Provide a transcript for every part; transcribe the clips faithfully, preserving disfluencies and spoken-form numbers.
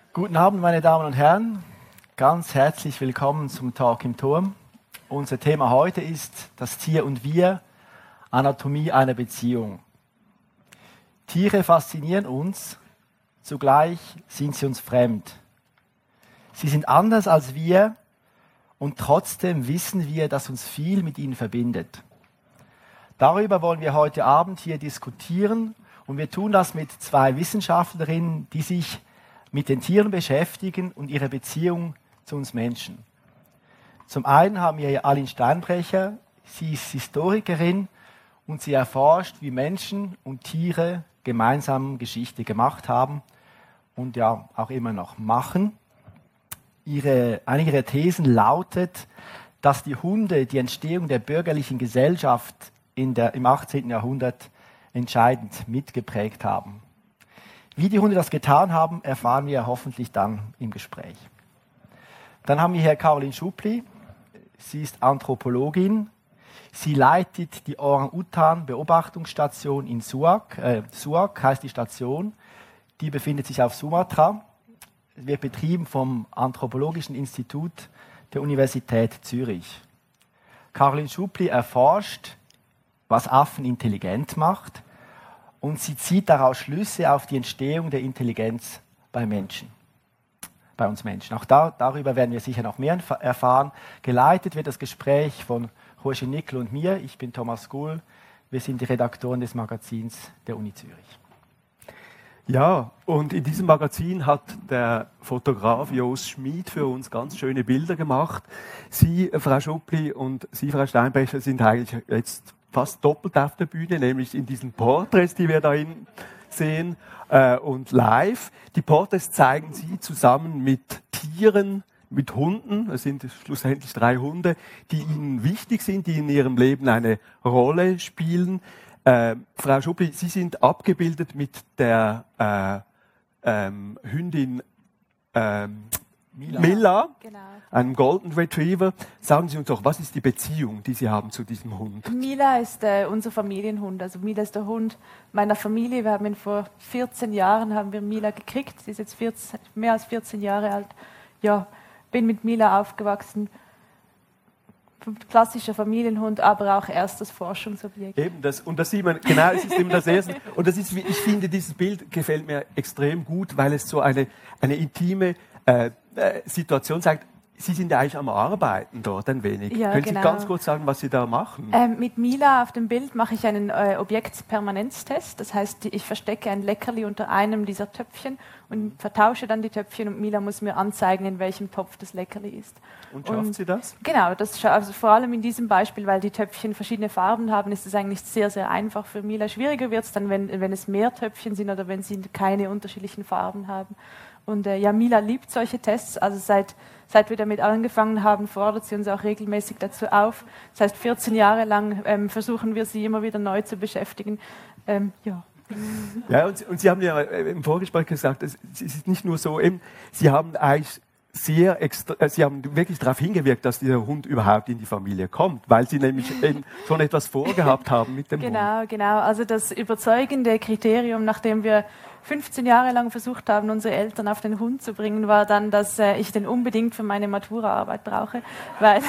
Guten Abend, meine Damen und Herren. Ganz herzlich willkommen zum Talk im Turm. Unser Thema heute ist das Tier und wir, Anatomie einer Beziehung. Tiere faszinieren uns, zugleich sind sie uns fremd. Sie sind anders als wir und trotzdem wissen wir, dass uns viel mit ihnen verbindet. Darüber wollen wir heute Abend hier diskutieren und wir tun das mit zwei Wissenschaftlerinnen, die sich mit den Tieren beschäftigen und ihre Beziehung zu uns Menschen. Zum einen haben wir hier Aline Steinbrecher, sie ist Historikerin und sie erforscht, wie Menschen und Tiere gemeinsam Geschichte gemacht haben und ja auch immer noch machen. Ihre, eine ihrer Thesen lautet, dass die Hunde die Entstehung der bürgerlichen Gesellschaft in der, im achtzehnten Jahrhundert entscheidend mitgeprägt haben. Wie die Hunde das getan haben, erfahren wir hoffentlich dann im Gespräch. Dann haben wir hier Caroline Schupli. Sie ist Anthropologin. Sie leitet die Orang-Utan-Beobachtungsstation in Suak. Äh, Suak heißt die Station. Die befindet sich auf Sumatra. Sie wird betrieben vom Anthropologischen Institut der Universität Zürich. Caroline Schupli erforscht, was Affen intelligent macht, und sie zieht daraus Schlüsse auf die Entstehung der Intelligenz bei Menschen, bei uns Menschen. Auch da, darüber werden wir sicher noch mehr erfahren. Geleitet wird das Gespräch von Roger Nickel und mir. Ich bin Thomas Gull. Wir sind die Redaktoren des Magazins der Uni Zürich. Ja, und in diesem Magazin hat der Fotograf Jos Schmid für uns ganz schöne Bilder gemacht. Sie, Frau Schupli, und Sie, Frau Steinbrecher, sind eigentlich jetzt fast doppelt auf der Bühne, nämlich in diesen Porträts, die wir da sehen, äh, und live. Die Porträts zeigen Sie zusammen mit Tieren, mit Hunden, es sind schlussendlich drei Hunde, die Ihnen wichtig sind, die in Ihrem Leben eine Rolle spielen. Äh, Frau Schupli, Sie sind abgebildet mit der äh, ähm, Hündin ähm, Mila, Mila genau. Einem Golden Retriever. Sagen Sie uns doch, was ist die Beziehung, die Sie haben zu diesem Hund? Mila ist äh, unser Familienhund. Also Mila ist der Hund meiner Familie. Wir haben ihn vor vierzehn Jahren haben wir Mila gekriegt. Sie ist jetzt vierzehn, mehr als vierzehn Jahre alt. Ja, bin mit Mila aufgewachsen. Klassischer Familienhund, aber auch erstes Forschungsobjekt. Eben, das, und das sieht man, genau, es ist immer das Erste. Und das ist, ich finde, dieses Bild gefällt mir extrem gut, weil es so eine, eine intime äh, Situation zeigt. Sie sind ja eigentlich am Arbeiten dort ein wenig. Ja, Können genau. Sie ganz kurz sagen, was Sie da machen? Ähm, mit Mila auf dem Bild mache ich einen äh, Objektpermanenztest. Das heißt, ich verstecke ein Leckerli unter einem dieser Töpfchen und vertausche dann die Töpfchen und Mila muss mir anzeigen, in welchem Topf das Leckerli ist. Und schafft und, sie das? Genau, das, also vor allem in diesem Beispiel, weil die Töpfchen verschiedene Farben haben, ist es eigentlich sehr, sehr einfach für Mila. Schwieriger wird es dann, wenn, wenn es mehr Töpfchen sind oder wenn sie keine unterschiedlichen Farben haben. Und äh, ja, Mila liebt solche Tests, also seit, seit wir damit angefangen haben, fordert sie uns auch regelmäßig dazu auf. Das heißt, vierzehn Jahre lang ähm, versuchen wir sie immer wieder neu zu beschäftigen. Ähm, ja. Ja, und, und Sie haben ja im Vorgespräch gesagt, es, es ist nicht nur so, eben, Sie haben eigentlich sehr extra, äh, Sie haben wirklich darauf hingewirkt, dass dieser Hund überhaupt in die Familie kommt, weil Sie nämlich eben schon etwas vorgehabt haben mit dem genau, Hund. Genau, genau. Also das überzeugende Kriterium, nachdem wir fünfzehn Jahre lang versucht haben, unsere Eltern auf den Hund zu bringen, war dann, dass äh, ich den unbedingt für meine Maturaarbeit brauche, weil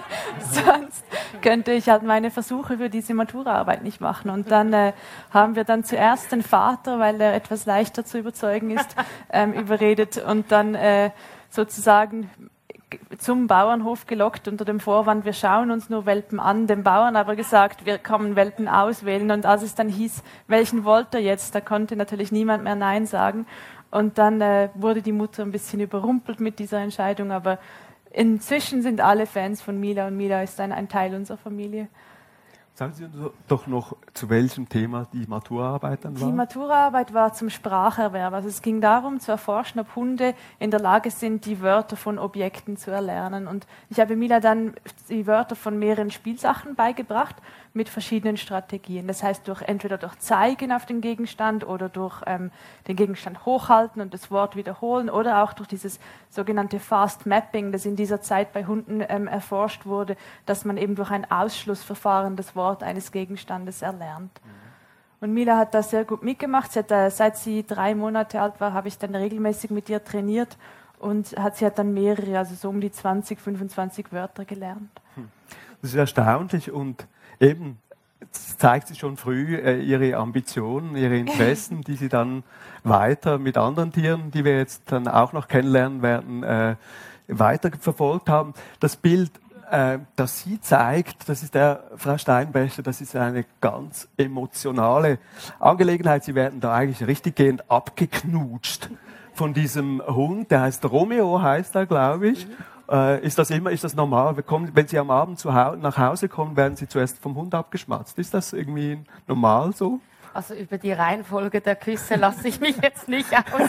sonst könnte ich halt meine Versuche für diese Maturaarbeit nicht machen. Und dann äh, haben wir dann zuerst den Vater, weil er etwas leichter zu überzeugen ist, ähm, überredet und dann äh, sozusagen zum Bauernhof gelockt unter dem Vorwand, wir schauen uns nur Welpen an, dem Bauern aber gesagt, wir kommen Welpen auswählen, und als es dann hieß, welchen wollt ihr jetzt, da konnte natürlich niemand mehr Nein sagen, und dann äh, wurde die Mutter ein bisschen überrumpelt mit dieser Entscheidung, aber inzwischen sind alle Fans von Mila und Mila ist ein, ein Teil unserer Familie. Sagen Sie uns doch noch, zu welchem Thema die Maturaarbeit dann war? Die Maturaarbeit war zum Spracherwerb. Also es ging darum, zu erforschen, ob Hunde in der Lage sind, die Wörter von Objekten zu erlernen. Und ich habe Mila dann die Wörter von mehreren Spielsachen beigebracht mit verschiedenen Strategien. Das heißt, durch, entweder durch Zeigen auf den Gegenstand oder durch ähm, den Gegenstand hochhalten und das Wort wiederholen oder auch durch dieses sogenannte Fast Mapping, das in dieser Zeit bei Hunden ähm, erforscht wurde, dass man eben durch ein Ausschlussverfahren das Wort eines Gegenstandes erlernt. Und Mila hat da sehr gut mitgemacht. Sie hat da, seit sie drei Monate alt war, habe ich dann regelmäßig mit ihr trainiert und hat, sie hat dann mehrere, also so um die zwanzig, fünfundzwanzig Wörter gelernt. Das ist erstaunlich und eben zeigt sie schon früh äh, ihre Ambitionen, ihre Interessen, die sie dann weiter mit anderen Tieren, die wir jetzt dann auch noch kennenlernen werden, äh, weiter verfolgt haben. Das Bild, äh, das sie zeigt, das ist der Frau Steinbecher, das ist eine ganz emotionale Angelegenheit. Sie werden da eigentlich richtiggehend abgeknutscht von diesem Hund, der heißt Romeo, heißt er, glaube ich. Äh, ist das immer, ist das normal? Wir kommen, wenn Sie am Abend zu hau- nach Hause kommen, werden Sie zuerst vom Hund abgeschmatzt. Ist das irgendwie normal so? Also über die Reihenfolge der Küsse lasse ich mich jetzt nicht aus.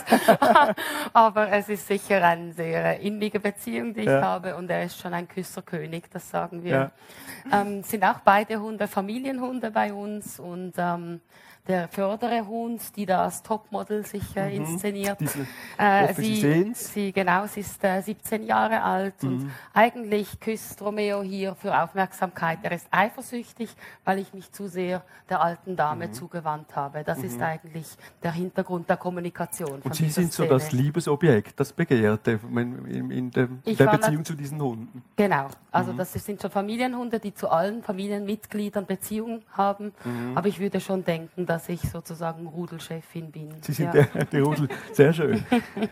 Aber es ist sicher eine sehr innige Beziehung, die ich Ja. habe. Und er ist schon ein Küsserkönig, das sagen wir. Ja. Ähm, sind auch beide Hunde Familienhunde bei uns. Und ähm, der vordere Hund, die da als Topmodel sich äh, inszeniert. Diese, Äh, hoffe, Sie sie, sehen's. sie, genau, sie ist äh, siebzehn Jahre alt Mhm. und eigentlich küsst Romeo hier für Aufmerksamkeit. Er ist eifersüchtig, weil ich mich zu sehr der alten Dame Mhm. zugewandt habe. Das ist eigentlich der Hintergrund der Kommunikation. Von Und Sie dieser sind so Szene. das Liebesobjekt, das Begehrte in, in, in dem, Ich der war Beziehung nat- zu diesen Hunden. Genau, also Mhm. das sind schon Familienhunde, die zu allen Familienmitgliedern Beziehung haben. Mhm. Aber ich würde schon denken, dass ich sozusagen Rudelchefin bin. Sie sind Ja. der, der Rudel. Sehr schön.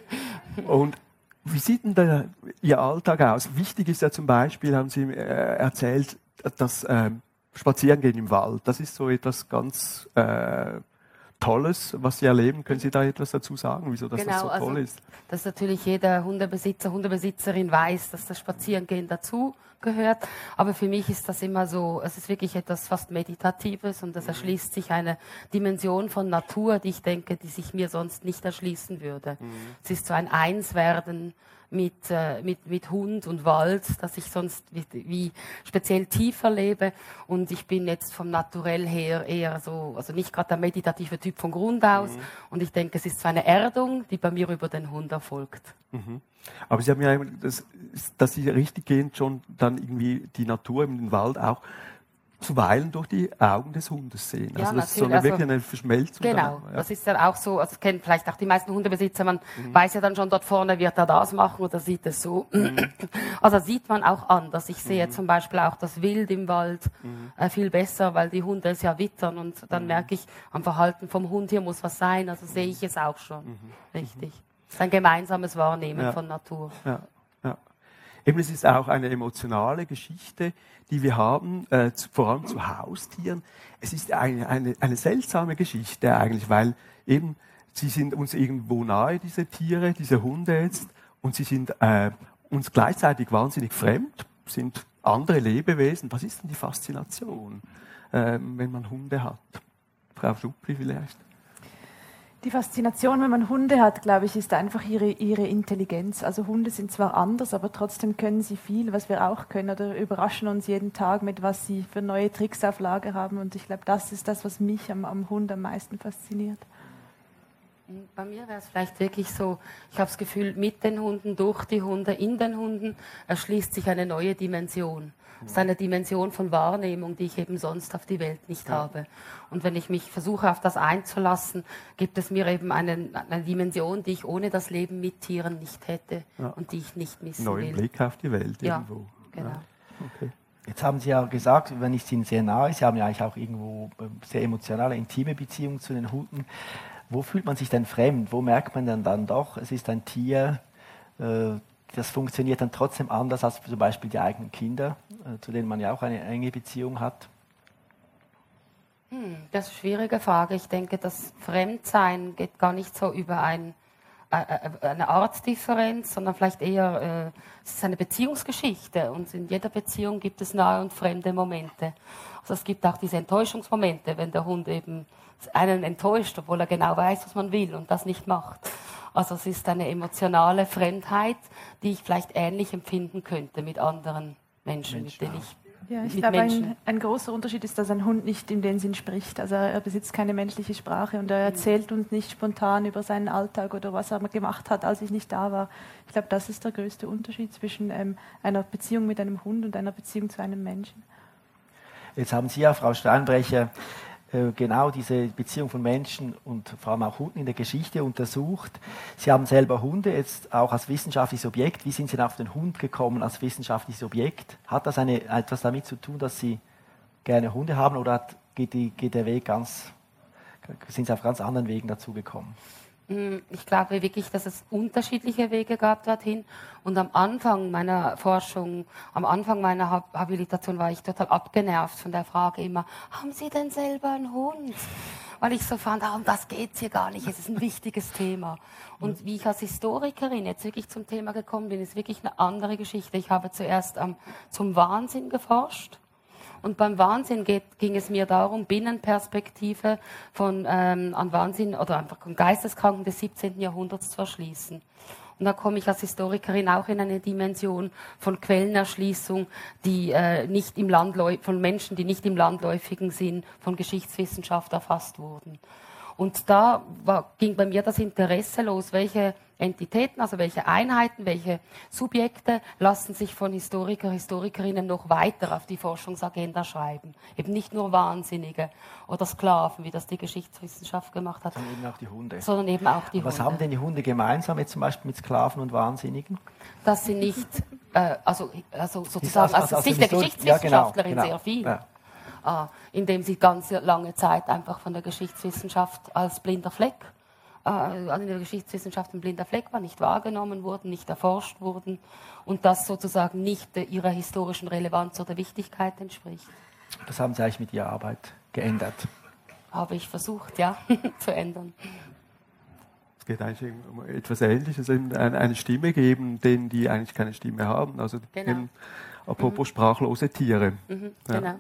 Und wie sieht denn der, Ihr Alltag aus? Wichtig ist ja zum Beispiel, haben Sie äh, erzählt, das ähm, Spazierengehen im Wald. Das ist so etwas ganz äh, Tolles, was Sie erleben. Können Sie da etwas dazu sagen, wieso das, das so also, toll ist? dass natürlich jeder Hundebesitzer, Hundebesitzerin weiß, dass das Spazierengehen dazu gehört. Aber für mich ist das immer so, es ist wirklich etwas fast Meditatives und es erschließt sich eine Dimension von Natur, die ich denke, die sich mir sonst nicht erschließen würde. Mhm. Es ist so ein Einswerden mit, äh, mit, mit Hund und Wald, das ich sonst wie, wie speziell tiefer lebe. Und ich bin jetzt vom Naturell her eher so, also nicht gerade der meditative Typ von Grund aus. Mhm. Und ich denke, es ist so eine Erdung, die bei mir über den Hund erfolgt. Mhm. Aber Sie haben ja, das, dass Sie richtiggehend schon dann irgendwie die Natur im Wald auch zuweilen durch die Augen des Hundes sehen. Ja, Also das ist so eine, natürlich. wirklich eine Verschmelzung. Genau, dann, ja. das ist ja auch so, also das kennen vielleicht auch die meisten Hundebesitzer, man mhm. weiß ja dann schon, dort vorne wird er das machen oder sieht es so. Mhm. Also sieht man auch anders. Ich sehe Mhm. zum Beispiel auch das Wild im Wald Mhm. äh, viel besser, weil die Hunde es ja wittern und dann Mhm. merke ich, am Verhalten vom Hund hier muss was sein, also sehe ich es auch schon. Mhm. Richtig. Es ist ein gemeinsames Wahrnehmen Ja. von Natur. Ja, ja. Eben, es ist auch eine emotionale Geschichte, die wir haben, äh, zu, vor allem zu Haustieren. Es ist eine, eine, eine seltsame Geschichte eigentlich, weil eben sie sind uns irgendwo nahe, diese Tiere, diese Hunde jetzt, und sie sind äh, uns gleichzeitig wahnsinnig fremd, sind andere Lebewesen. Was ist denn die Faszination, äh, wenn man Hunde hat? Frau Schuppli vielleicht? Die Faszination, wenn man Hunde hat, glaube ich, ist einfach ihre, ihre Intelligenz. Also Hunde sind zwar anders, aber trotzdem können sie viel, was wir auch können, oder überraschen uns jeden Tag mit, was sie für neue Tricks auf Lager haben. Und ich glaube, das ist das, was mich am, am Hund am meisten fasziniert. Bei mir wäre es vielleicht wirklich so, ich habe das Gefühl, mit den Hunden, durch die Hunde, in den Hunden erschließt sich eine neue Dimension. Das ist eine Dimension von Wahrnehmung, die ich eben sonst auf die Welt nicht ja. habe. Und wenn ich mich versuche, auf das einzulassen, gibt es mir eben eine, eine Dimension, die ich ohne das Leben mit Tieren nicht hätte ja. und die ich nicht missen Neuen will. Neuen Blick auf die Welt ja, irgendwo. Genau. Ja. Okay. Jetzt haben Sie ja gesagt, wenn ich Ihnen sehr nahe, Sie haben ja eigentlich auch irgendwo sehr emotionale, intime Beziehungen zu den Hunden. Wo fühlt man sich denn fremd? Wo merkt man denn dann doch, es ist ein Tier, äh, das funktioniert dann trotzdem anders als zum Beispiel die eigenen Kinder, äh, zu denen man ja auch eine enge Beziehung hat? Hm, das ist eine schwierige Frage. Ich denke, das Fremdsein geht gar nicht so über ein, äh, eine Artdifferenz, sondern vielleicht eher, äh, es ist eine Beziehungsgeschichte. Und in jeder Beziehung gibt es nahe und fremde Momente. Also es gibt auch diese Enttäuschungsmomente, wenn der Hund eben einen enttäuscht, obwohl er genau weiß, was man will und das nicht macht. Also es ist eine emotionale Fremdheit, die ich vielleicht ähnlich empfinden könnte mit anderen Menschen, Menschen mit denen ich Ja, ich mit glaube, Menschen. ein, ein großer Unterschied ist, dass ein Hund nicht in dem Sinn spricht. Also er besitzt keine menschliche Sprache und er erzählt uns nicht spontan über seinen Alltag oder was er gemacht hat, als ich nicht da war. Ich glaube, das ist der größte Unterschied zwischen ähm, einer Beziehung mit einem Hund und einer Beziehung zu einem Menschen. Jetzt haben Sie ja, Frau Steinbrecher, äh, genau diese Beziehung von Menschen und vor allem auch Hunden in der Geschichte untersucht. Sie haben selber Hunde, jetzt auch als wissenschaftliches Objekt. Wie sind Sie denn auf den Hund gekommen als wissenschaftliches Objekt? Hat das eine, etwas damit zu tun, dass Sie gerne Hunde haben, oder hat, geht, die, geht der Weg ganz, sind Sie auf ganz anderen Wegen dazu gekommen? Ich glaube wirklich, dass es unterschiedliche Wege gab dorthin. Und am Anfang meiner Forschung, am Anfang meiner Habilitation war ich total abgenervt von der Frage immer, haben Sie denn selber einen Hund? Weil ich so fand, ah, um das geht es hier gar nicht, es ist ein wichtiges Thema. Und wie ich als Historikerin jetzt wirklich zum Thema gekommen bin, ist wirklich eine andere Geschichte. Ich habe zuerst ähm, zum Wahnsinn geforscht. Und beim Wahnsinn geht, ging es mir darum, Binnenperspektive von ähm, an Wahnsinn oder einfach von Geisteskranken des siebzehnten Jahrhunderts zu erschließen. Und da komme ich als Historikerin auch in eine Dimension von Quellenerschließung, die äh, nicht im Landläu- von Menschen, die nicht im landläufigen Sinn von Geschichtswissenschaft erfasst wurden. Und da war, ging bei mir das Interesse los, welche Entitäten, also welche Einheiten, welche Subjekte lassen sich von Historiker, Historikerinnen noch weiter auf die Forschungsagenda schreiben. Eben nicht nur Wahnsinnige oder Sklaven, wie das die Geschichtswissenschaft gemacht hat. Sondern eben auch die Hunde. Sondern eben auch die Was Hunde. haben denn die Hunde gemeinsam, jetzt zum Beispiel mit Sklaven und Wahnsinnigen? Dass sie nicht, äh, also, also sozusagen Also- also aus Sicht der Histori- Geschichtswissenschaftlerin ja, genau, sehr viel. genau. Äh, indem sie ganz lange Zeit einfach von der Geschichtswissenschaft als blinder Fleck, äh, in der Geschichtswissenschaft ein blinder Fleck war, nicht wahrgenommen wurden, nicht erforscht wurden und das sozusagen nicht äh, ihrer historischen Relevanz oder Wichtigkeit entspricht. Das haben Sie eigentlich mit Ihrer Arbeit geändert. Habe ich versucht, ja, zu ändern. Es geht eigentlich um etwas Ähnliches, eben eine eine Stimme geben, denen die eigentlich keine Stimme haben. Also Genau. eben, apropos sprachlose Tiere. Mhm, Ja. genau.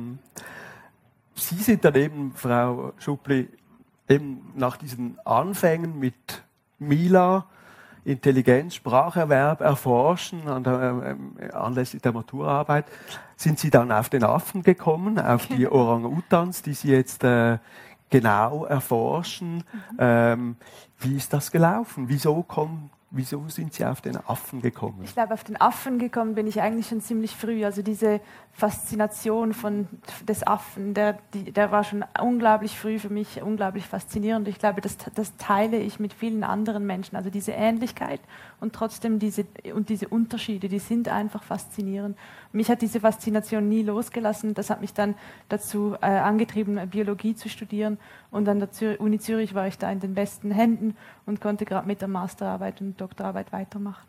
Sie sind dann eben, Frau Schuppli, eben nach diesen Anfängen mit Mila, Intelligenz, Spracherwerb erforschen, an der, ähm, anlässlich der Maturaarbeit, sind Sie dann auf den Affen gekommen, auf die Orang-Utans, die Sie jetzt äh, genau erforschen. Mhm. Ähm, wie ist das gelaufen? Wieso kommen Wieso sind Sie auf den Affen gekommen? Ich glaube, auf den Affen gekommen bin ich eigentlich schon ziemlich früh. Also diese Faszination von, des Affen, der, die, der war schon unglaublich früh für mich, unglaublich faszinierend. Ich glaube, das, das teile ich mit vielen anderen Menschen. Also diese Ähnlichkeit und trotzdem diese, und diese Unterschiede, die sind einfach faszinierend. Mich hat diese Faszination nie losgelassen. Das hat mich dann dazu äh, angetrieben, Biologie zu studieren. Und an der Zür- Uni Zürich war ich da in den besten Händen und konnte gerade mit der Masterarbeit und Doktorarbeit weitermachen.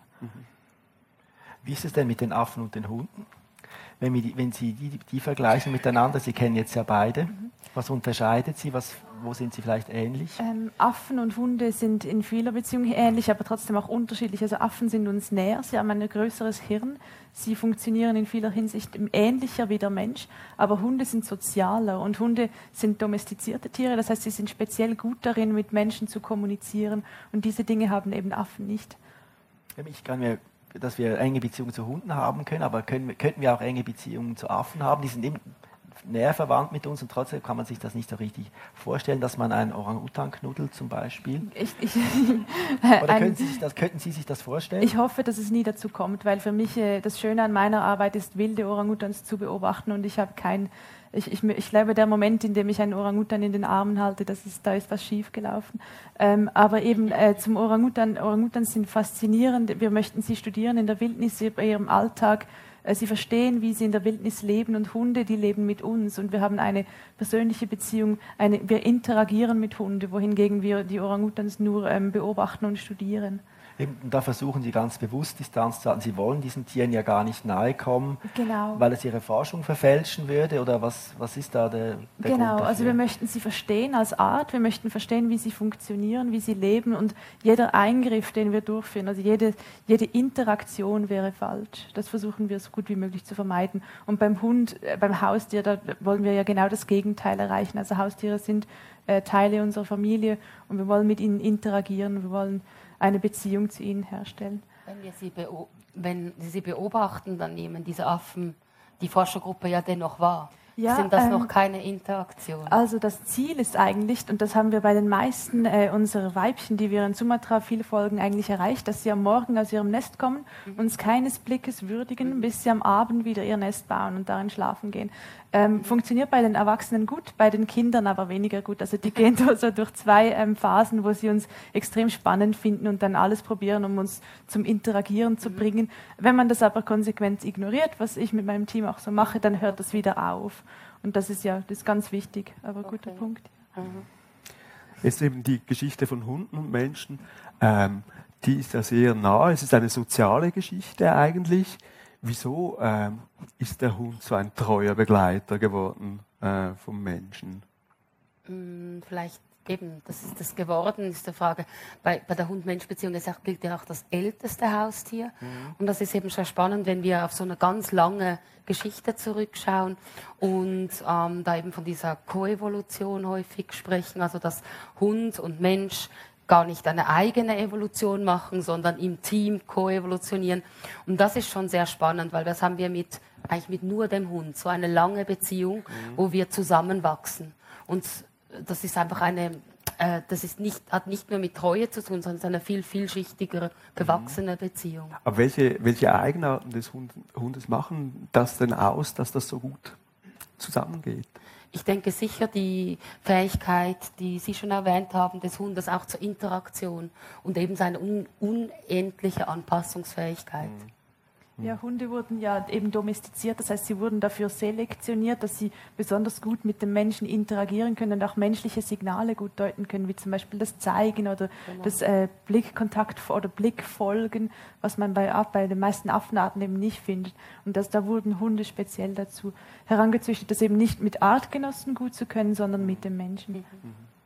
Wie ist es denn mit den Affen und den Hunden? Wenn, wir die, wenn Sie die, die vergleichen miteinander, Sie kennen jetzt ja beide, mhm. was unterscheidet Sie? Was, wo sind Sie vielleicht ähnlich? Ähm, Affen und Hunde sind in vieler Beziehung ähnlich, aber trotzdem auch unterschiedlich. Also Affen sind uns näher, sie haben ein größeres Hirn, sie funktionieren in vieler Hinsicht ähnlicher wie der Mensch, aber Hunde sind sozialer und Hunde sind domestizierte Tiere, das heißt, sie sind speziell gut darin, mit Menschen zu kommunizieren und diese Dinge haben eben Affen nicht. Ich kann mir, dass wir enge Beziehungen zu Hunden haben können, aber können, könnten wir auch enge Beziehungen zu Affen haben, die sind eben näher verwandt mit uns und trotzdem kann man sich das nicht so richtig vorstellen, dass man einen Orang-Utan knuddelt zum Beispiel. Ich, ich, Oder können Sie sich das, könnten Sie sich das vorstellen? Ich hoffe, dass es nie dazu kommt, weil für mich äh, das Schöne an meiner Arbeit ist, wilde Orang-Utans zu beobachten und ich habe kein, ich, ich, ich glaube, der Moment, in dem ich einen Orang-Utan in den Armen halte, das ist, da ist was schief gelaufen. Ähm, aber eben äh, zum Orang-Utan, Orang-Utans sind faszinierend, wir möchten sie studieren in der Wildnis, bei ihrem Alltag. Sie verstehen, wie sie in der Wildnis leben und Hunde, die leben mit uns und wir haben eine persönliche Beziehung, eine, wir interagieren mit Hunden, wohingegen wir die Orang-Utans nur ähm, beobachten und studieren. Eben, da versuchen Sie ganz bewusst Distanz zu halten. Sie wollen diesen Tieren ja gar nicht nahe kommen, genau. weil es ihre Forschung verfälschen würde oder was, was ist da der, der Genau, Grund dafür? Also wir möchten sie verstehen als Art, wir möchten verstehen, wie sie funktionieren, wie sie leben und jeder Eingriff, den wir durchführen, also jede, jede Interaktion wäre falsch. Das versuchen wir so gut wie möglich zu vermeiden. Und beim Hund, äh, beim Haustier, da wollen wir ja genau das Gegenteil erreichen. Also Haustiere sind äh, Teile unserer Familie und wir wollen mit ihnen interagieren, wir wollen eine Beziehung zu ihnen herstellen. Wenn wir sie, beo- wenn Sie sie beobachten, dann nehmen diese Affen die Forschergruppe ja dennoch wahr. Ja, Sind das ähm, noch keine Interaktion? Also das Ziel ist eigentlich, und das haben wir bei den meisten äh, unserer Weibchen, die wir in Sumatra viel folgen, eigentlich erreicht, dass sie am Morgen aus ihrem Nest kommen, mhm. uns keines Blickes würdigen, mhm. bis sie am Abend wieder ihr Nest bauen und darin schlafen gehen. Ähm, mhm. Funktioniert bei den Erwachsenen gut, bei den Kindern aber weniger gut. Also die gehen so durch zwei ähm, Phasen, wo sie uns extrem spannend finden und dann alles probieren, um uns zum Interagieren zu mhm. bringen. Wenn man das aber konsequent ignoriert, was ich mit meinem Team auch so mache, dann hört das wieder auf. Und das ist ja das ist ganz wichtig, aber okay. guter Punkt. Mhm. Jetzt eben die Geschichte von Hunden und Menschen, ähm, die ist ja sehr nah. Es ist eine soziale Geschichte eigentlich. Wieso ähm, ist der Hund so ein treuer Begleiter geworden äh, vom Menschen? Vielleicht eben, das ist das geworden, ist die Frage. Bei, bei der Hund-Mensch-Beziehung gilt ja auch das älteste Haustier. Mhm. Und das ist eben sehr spannend, wenn wir auf so eine ganz lange Geschichte zurückschauen und ähm, da eben von dieser Koevolution häufig sprechen, also dass Hund und Mensch gar nicht eine eigene Evolution machen, sondern im Team koevolutionieren. Und das ist schon sehr spannend, weil das haben wir mit, eigentlich mit nur dem Hund, so eine lange Beziehung, mhm. wo wir zusammenwachsen. Und das ist einfach eine, äh, das ist nicht, hat nicht nur mit Treue zu tun, sondern es ist eine viel vielschichtigere, gewachsene Beziehung. Aber welche, welche Eigenarten des Hund, Hundes machen das denn aus, dass das so gut zusammengeht? Ich denke sicher die Fähigkeit, die Sie schon erwähnt haben, des Hundes auch zur Interaktion und eben seine un unendliche Anpassungsfähigkeit. Mhm. Ja, Hunde wurden ja eben domestiziert, das heißt, sie wurden dafür selektioniert, dass sie besonders gut mit dem Menschen interagieren können und auch menschliche Signale gut deuten können, wie zum Beispiel das Zeigen oder genau. das äh, Blickkontakt oder Blickfolgen, was man bei, bei den meisten Affenarten eben nicht findet. Und das, da wurden Hunde speziell dazu herangezüchtet, das eben nicht mit Artgenossen gut zu können, sondern mit dem Menschen. Mhm.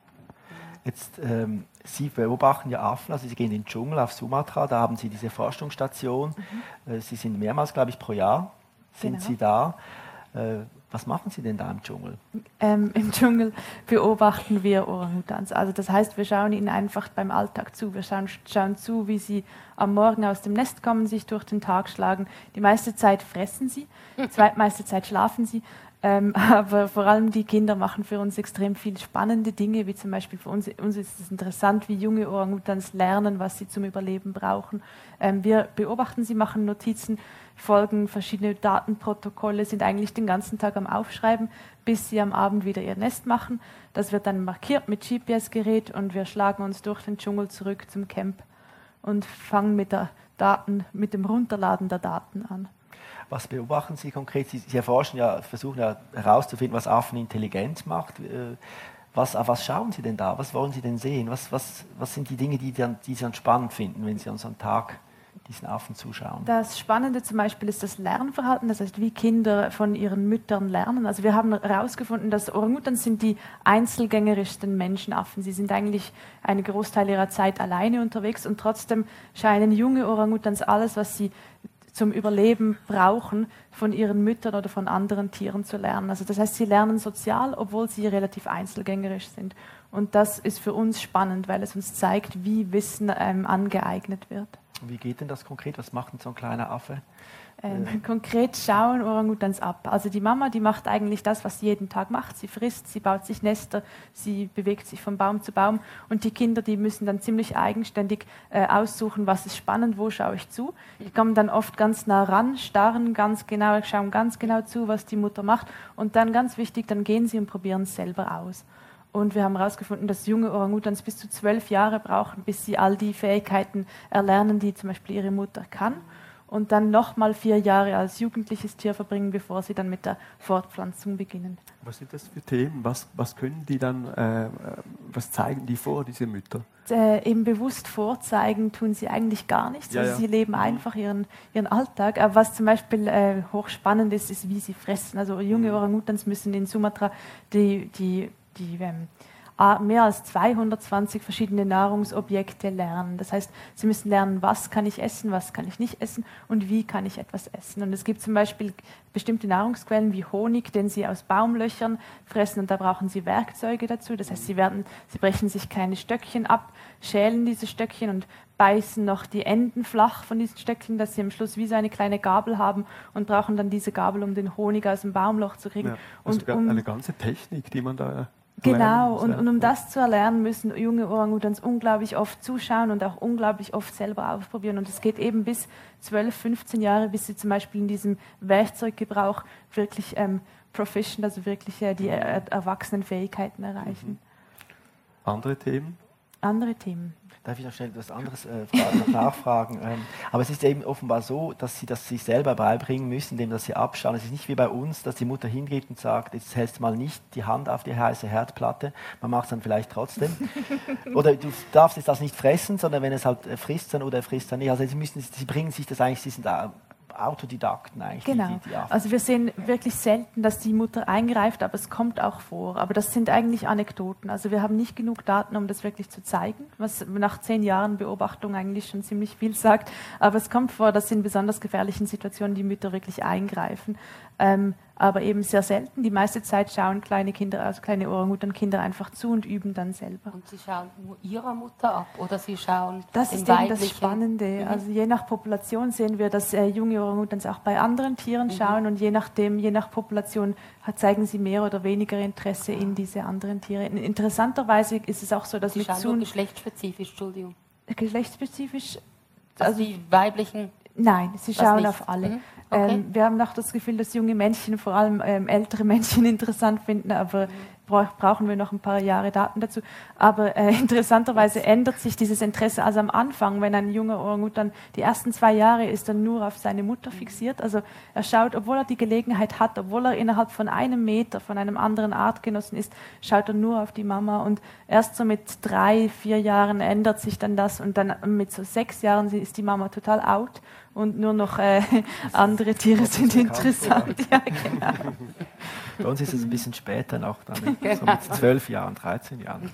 Jetzt, ähm, Sie beobachten ja Affen, also Sie gehen in den Dschungel auf Sumatra, da haben Sie diese Forschungsstation. Mhm. Äh, Sie sind mehrmals, glaube ich, pro Jahr sind genau. Sie da. Äh, was machen Sie denn da im Dschungel? Ähm, Im Dschungel beobachten wir Orang-Utans. Also das heißt, wir schauen ihnen einfach beim Alltag zu. Wir schauen, schauen zu, wie sie am Morgen aus dem Nest kommen, sich durch den Tag schlagen. Die meiste Zeit fressen sie, die zweitmeiste Zeit schlafen sie. Ähm, aber vor allem die Kinder machen für uns extrem viele spannende Dinge, wie zum Beispiel für uns, uns ist es interessant, wie junge Orang-Utans lernen, was sie zum Überleben brauchen. Ähm, wir beobachten sie, machen Notizen, folgen verschiedene Datenprotokolle, sind eigentlich den ganzen Tag am Aufschreiben, bis sie am Abend wieder ihr Nest machen. Das wird dann markiert mit G P S-Gerät und wir schlagen uns durch den Dschungel zurück zum Camp und fangen mit, der Daten, mit dem Runterladen der Daten an. Was beobachten Sie konkret? Sie, Sie erforschen ja, versuchen ja herauszufinden, was Affen intelligent macht. Was, auf was schauen Sie denn da? Was wollen Sie denn sehen? Was, was, was sind die Dinge, die, dann, die Sie dann spannend finden, wenn Sie an so einem Tag diesen Affen zuschauen? Das Spannende zum Beispiel ist das Lernverhalten, das heißt, wie Kinder von ihren Müttern lernen. Also wir haben herausgefunden, dass Orang-Utans sind die einzelgängerischsten Menschenaffen. Sie sind eigentlich einen Großteil ihrer Zeit alleine unterwegs und trotzdem scheinen junge Orang-Utans alles, was sie zum Überleben brauchen, von ihren Müttern oder von anderen Tieren zu lernen. Also das heißt, sie lernen sozial, obwohl sie relativ einzelgängerisch sind. Und das ist für uns spannend, weil es uns zeigt, wie Wissen ähm, angeeignet wird. Wie geht denn das konkret? Was macht denn so ein kleiner Affe? Ähm, äh. Konkret schauen Orang-Utans ab. Also die Mama, die macht eigentlich das, was sie jeden Tag macht. Sie frisst, sie baut sich Nester, sie bewegt sich von Baum zu Baum. Und die Kinder, die müssen dann ziemlich eigenständig äh, aussuchen, was ist spannend, wo schaue ich zu. Die kommen dann oft ganz nah ran, starren ganz genau, schauen ganz genau zu, was die Mutter macht. Und dann ganz wichtig, dann gehen sie und probieren es selber aus. Und wir haben herausgefunden, dass junge Orang-Utans bis zu zwölf Jahre brauchen, bis sie all die Fähigkeiten erlernen, die zum Beispiel ihre Mutter kann. Und dann nochmal vier Jahre als jugendliches Tier verbringen, bevor sie dann mit der Fortpflanzung beginnen. Was sind das für Themen? Was, was können die dann, äh, was zeigen die vor, diese Mütter? Äh, eben bewusst vorzeigen tun sie eigentlich gar nichts. Ja, also ja. sie leben einfach ihren, ihren Alltag. Aber was zum Beispiel äh, hochspannend ist, ist, wie sie fressen. Also junge Orang-Utans müssen in Sumatra die, die, die ähm, mehr als zweihundertzwanzig verschiedene Nahrungsobjekte lernen. Das heißt, sie müssen lernen, was kann ich essen, was kann ich nicht essen und wie kann ich etwas essen. Und es gibt zum Beispiel bestimmte Nahrungsquellen wie Honig, den sie aus Baumlöchern fressen und da brauchen sie Werkzeuge dazu. Das heißt, sie, werden, sie brechen sich kleine Stöckchen ab, schälen diese Stöckchen und beißen noch die Enden flach von diesen Stöckchen, dass sie am Schluss wie so eine kleine Gabel haben und brauchen dann diese Gabel, um den Honig aus dem Baumloch zu kriegen. Ja, also und um, eine ganze Technik, die man da Genau, muss, und, ja. und um das zu erlernen, müssen junge Orangutans unglaublich oft zuschauen und auch unglaublich oft selber ausprobieren. Und es geht eben bis zwölf, fünfzehn Jahre, bis sie zum Beispiel in diesem Werkzeuggebrauch wirklich ähm, proficient, also wirklich äh, die äh, erwachsenen Fähigkeiten erreichen. Andere Themen? Andere Themen. Darf ich noch schnell etwas anderes äh, fragen, noch nachfragen? Ähm, aber es ist eben offenbar so, dass sie das sich selber beibringen müssen, indem dass sie abschauen. Es ist nicht wie bei uns, dass die Mutter hingeht und sagt, jetzt hältst du mal nicht die Hand auf die heiße Herdplatte. Man macht es dann vielleicht trotzdem. Oder du darfst jetzt das nicht fressen, sondern wenn es halt frisst dann oder er frisst dann nicht. Also sie, müssen, sie bringen sich das eigentlich, sie sind da Autodidakten eigentlich. Genau. Die, die, die also wir sehen wirklich selten, dass die Mutter eingreift, aber es kommt auch vor. Aber das sind eigentlich Anekdoten. Also wir haben nicht genug Daten, um das wirklich zu zeigen, was nach zehn Jahren Beobachtung eigentlich schon ziemlich viel sagt. Aber es kommt vor, dass in besonders gefährlichen Situationen die Mütter wirklich eingreifen. Ähm, aber eben sehr selten. Die meiste Zeit schauen kleine Kinder, also kleine Orangutan-Kinder einfach zu und üben dann selber. Und sie schauen nur ihrer Mutter ab oder sie schauen Das dem ist eben weiblichen? das Spannende. Mhm. Also je nach Population sehen wir, dass äh, junge Orangutans auch bei anderen Tieren Mhm. schauen und je nachdem, je nach Population hat, zeigen sie mehr oder weniger Interesse in diese anderen Tiere. In, interessanterweise ist es auch so, dass Sie mit schauen nur Zun geschlechtsspezifisch, Entschuldigung. geschlechtsspezifisch, Also, also die weiblichen. nein, sie Das schauen nicht. auf alle. Mhm. Okay. Ähm, wir haben auch das Gefühl, dass junge Männchen, vor allem ähm, ältere Männchen interessant finden, aber bra- brauchen wir noch ein paar Jahre Daten dazu. Aber äh, interessanterweise ändert sich dieses Interesse. Also am Anfang, wenn ein junger Orangutan die ersten zwei Jahre ist, dann nur auf seine Mutter fixiert. Also er schaut, obwohl er die Gelegenheit hat, obwohl er innerhalb von einem Meter von einem anderen Artgenossen ist, schaut er nur auf die Mama. Und erst so mit drei, vier Jahren ändert sich dann das. Und dann mit so sechs Jahren ist die Mama total out. Und nur noch äh, andere Tiere sind interessant. Ja, genau. Bei uns ist es ein bisschen später noch, dann so mit zwölf Jahren, dreizehn Jahren.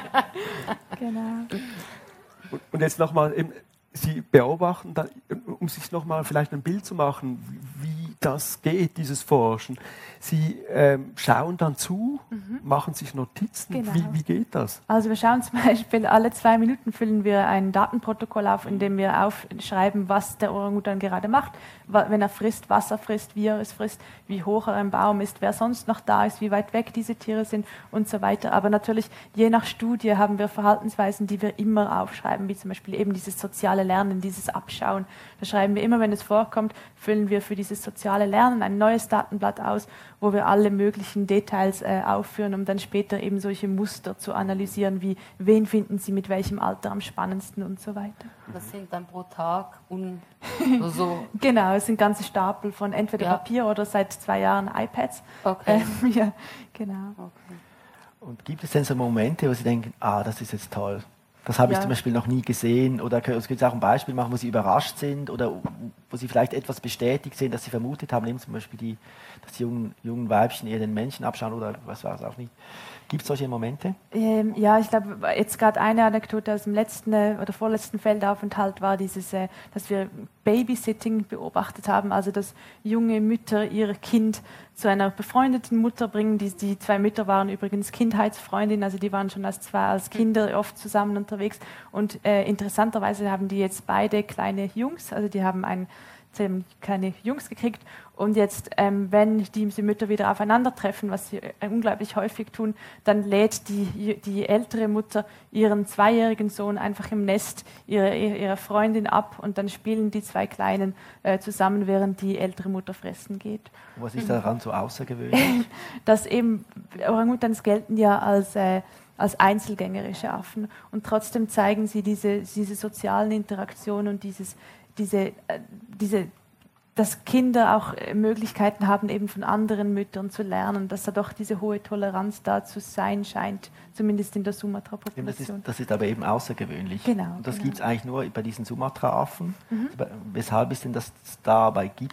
Genau. Und, und jetzt nochmal, Sie beobachten, da, um sich nochmal vielleicht ein Bild zu machen, wie das geht, dieses Forschen. Sie ähm, schauen dann zu, mhm. machen sich Notizen. Genau. Wie, wie geht das? Also wir schauen zum Beispiel, alle zwei Minuten füllen wir ein Datenprotokoll auf, in dem wir aufschreiben, was der Orangutan gerade macht, wenn er frisst, was er frisst, wie er es frisst, wie hoch er im Baum ist, wer sonst noch da ist, wie weit weg diese Tiere sind und so weiter. Aber natürlich, je nach Studie haben wir Verhaltensweisen, die wir immer aufschreiben, wie zum Beispiel eben dieses soziale Lernen, dieses Abschauen. Da schreiben wir immer, wenn es vorkommt, füllen wir für dieses soziale Lernen ein neues Datenblatt aus, wo wir alle möglichen Details äh, aufführen, um dann später eben solche Muster zu analysieren, wie wen finden Sie mit welchem Alter am spannendsten und so weiter. Das sind dann pro Tag un so. Genau, es sind ganze Stapel von entweder Ja. Papier oder seit zwei Jahren iPads. Okay. Ähm, ja, genau. Okay. Und gibt es denn so Momente, wo Sie denken, ah, das ist jetzt toll? Das habe ich Ja. zum Beispiel noch nie gesehen. Oder es könnte auch ein Beispiel machen, wo Sie überrascht sind oder wo Sie vielleicht etwas bestätigt sehen, das Sie vermutet haben. Nehmen zum Beispiel die, dass die jungen, jungen Weibchen eher den Männchen abschauen oder was war es auch nicht. Gibt es solche Momente? Ähm, ja, ich glaube, jetzt gerade eine Anekdote aus dem letzten äh, oder vorletzten Feldaufenthalt war dieses, äh, dass wir Babysitting beobachtet haben, also dass junge Mütter ihr Kind zu einer befreundeten Mutter bringen. Die, die zwei Mütter waren übrigens Kindheitsfreundinnen, also die waren schon als zwei als Kinder oft zusammen unterwegs. Und äh, interessanterweise haben die jetzt beide kleine Jungs, also die haben ein kleine Jungs gekriegt und jetzt, ähm, wenn diese Mütter wieder aufeinandertreffen, was sie äh, unglaublich häufig tun, dann lädt die, die ältere Mutter ihren zweijährigen Sohn einfach im Nest ihrer ihre Freundin ab und dann spielen die zwei Kleinen äh, zusammen, während die ältere Mutter fressen geht. Was ist daran so außergewöhnlich? Dass eben Orangutans gelten ja als äh, als einzelgängerische Affen und trotzdem zeigen sie diese, diese sozialen Interaktionen und dieses Diese, äh, diese, dass Kinder auch äh, Möglichkeiten haben, eben von anderen Müttern zu lernen, dass da doch diese hohe Toleranz da zu sein scheint, zumindest in der Das ist, Sumatra-Population. das ist aber eben außergewöhnlich. Genau, Und das genau. gibt es eigentlich nur bei diesen Sumatra-Affen. Mhm. Weshalb ist denn das dabei? Gibt es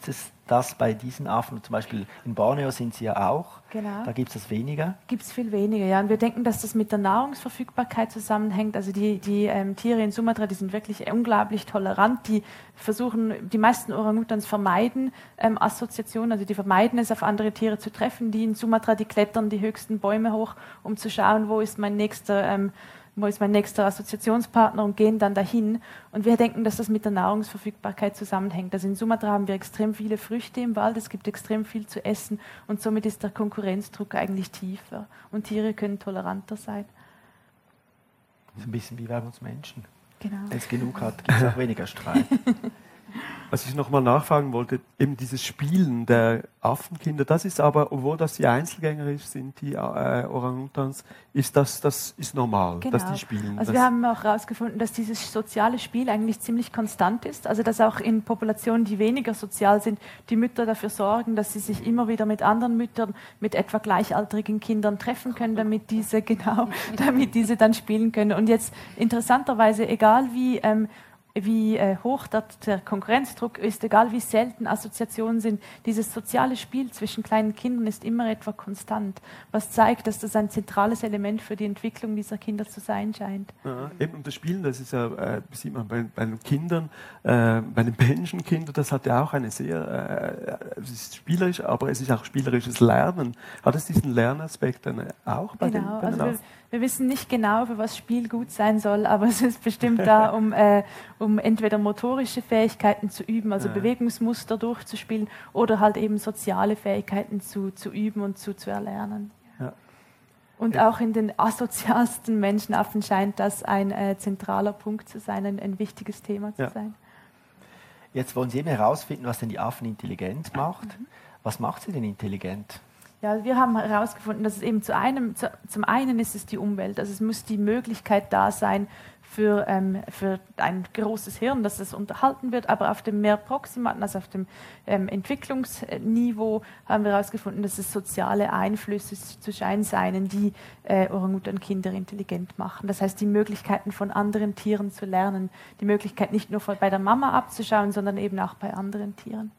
das bei diesen Affen, zum Beispiel in Borneo sind sie ja auch, Genau. da gibt es das weniger. Gibt es viel weniger, ja. Und wir denken, dass das mit der Nahrungsverfügbarkeit zusammenhängt. Also die, die ähm, Tiere in Sumatra, die sind wirklich unglaublich tolerant. Die versuchen, die meisten Orangutans vermeiden ähm, Assoziationen, also die vermeiden es, auf andere Tiere zu treffen. Die in Sumatra, die klettern die höchsten Bäume hoch, um zu schauen, wo ist mein nächster ähm, wo ist mein nächster Assoziationspartner, und gehen dann dahin. Und wir denken, dass das mit der Nahrungsverfügbarkeit zusammenhängt. Also in Sumatra haben wir extrem viele Früchte im Wald, es gibt extrem viel zu essen und somit ist der Konkurrenzdruck eigentlich tiefer und Tiere können toleranter sein. Das ist ein bisschen wie bei uns Menschen. Genau. Wenn es genug hat, gibt es auch weniger Streit. Was ich nochmal nachfragen wollte, eben dieses Spielen der Affenkinder, das ist aber, obwohl das die einzelgängerisch sind, die äh, Orangutans, ist das, das ist normal, Genau. dass die spielen. Also das wir haben auch herausgefunden, dass dieses soziale Spiel eigentlich ziemlich konstant ist. Also dass auch in Populationen, die weniger sozial sind, die Mütter dafür sorgen, dass sie sich immer wieder mit anderen Müttern, mit etwa gleichaltrigen Kindern treffen können, damit diese genau, damit diese dann spielen können. Und jetzt interessanterweise, egal wie ähm, wie äh, hoch der, der Konkurrenzdruck ist, egal wie selten Assoziationen sind, dieses soziale Spiel zwischen kleinen Kindern ist immer etwa konstant, was zeigt, dass das ein zentrales Element für die Entwicklung dieser Kinder zu sein scheint. Ja, eben, und das Spielen, das ist ja, äh, sieht man bei, bei den Kindern, äh, bei den Menschenkindern, das hat ja auch eine sehr, äh, es ist spielerisch, aber es ist auch spielerisches Lernen. Hat es diesen Lernaspekt dann auch bei den, Genau, bei den also wir, wir wissen nicht genau, für was Spiel gut sein soll, aber es ist bestimmt da, um, äh, um entweder motorische Fähigkeiten zu üben, also Ja. Bewegungsmuster durchzuspielen, oder halt eben soziale Fähigkeiten zu, zu üben und zu, zu erlernen. Ja. Und Ja. auch in den asozialsten Menschenaffen scheint das ein äh, zentraler Punkt zu sein, ein, ein wichtiges Thema zu Ja. sein. Jetzt wollen Sie eben herausfinden, was denn die Affen intelligent macht. Mhm. Was macht sie denn intelligent? Ja, wir haben herausgefunden, dass es eben zu einem, zu, zum einen ist es die Umwelt, also es muss die Möglichkeit da sein für, ähm, für ein großes Hirn, dass es unterhalten wird, aber auf dem mehr proximaten, also auf dem ähm, Entwicklungsniveau haben wir herausgefunden, dass es soziale Einflüsse zu sein seien, die äh, Orang-Utan-Kinder intelligent machen. Das heißt, die Möglichkeiten von anderen Tieren zu lernen, die Möglichkeit nicht nur von, bei der Mama abzuschauen, sondern eben auch bei anderen Tieren.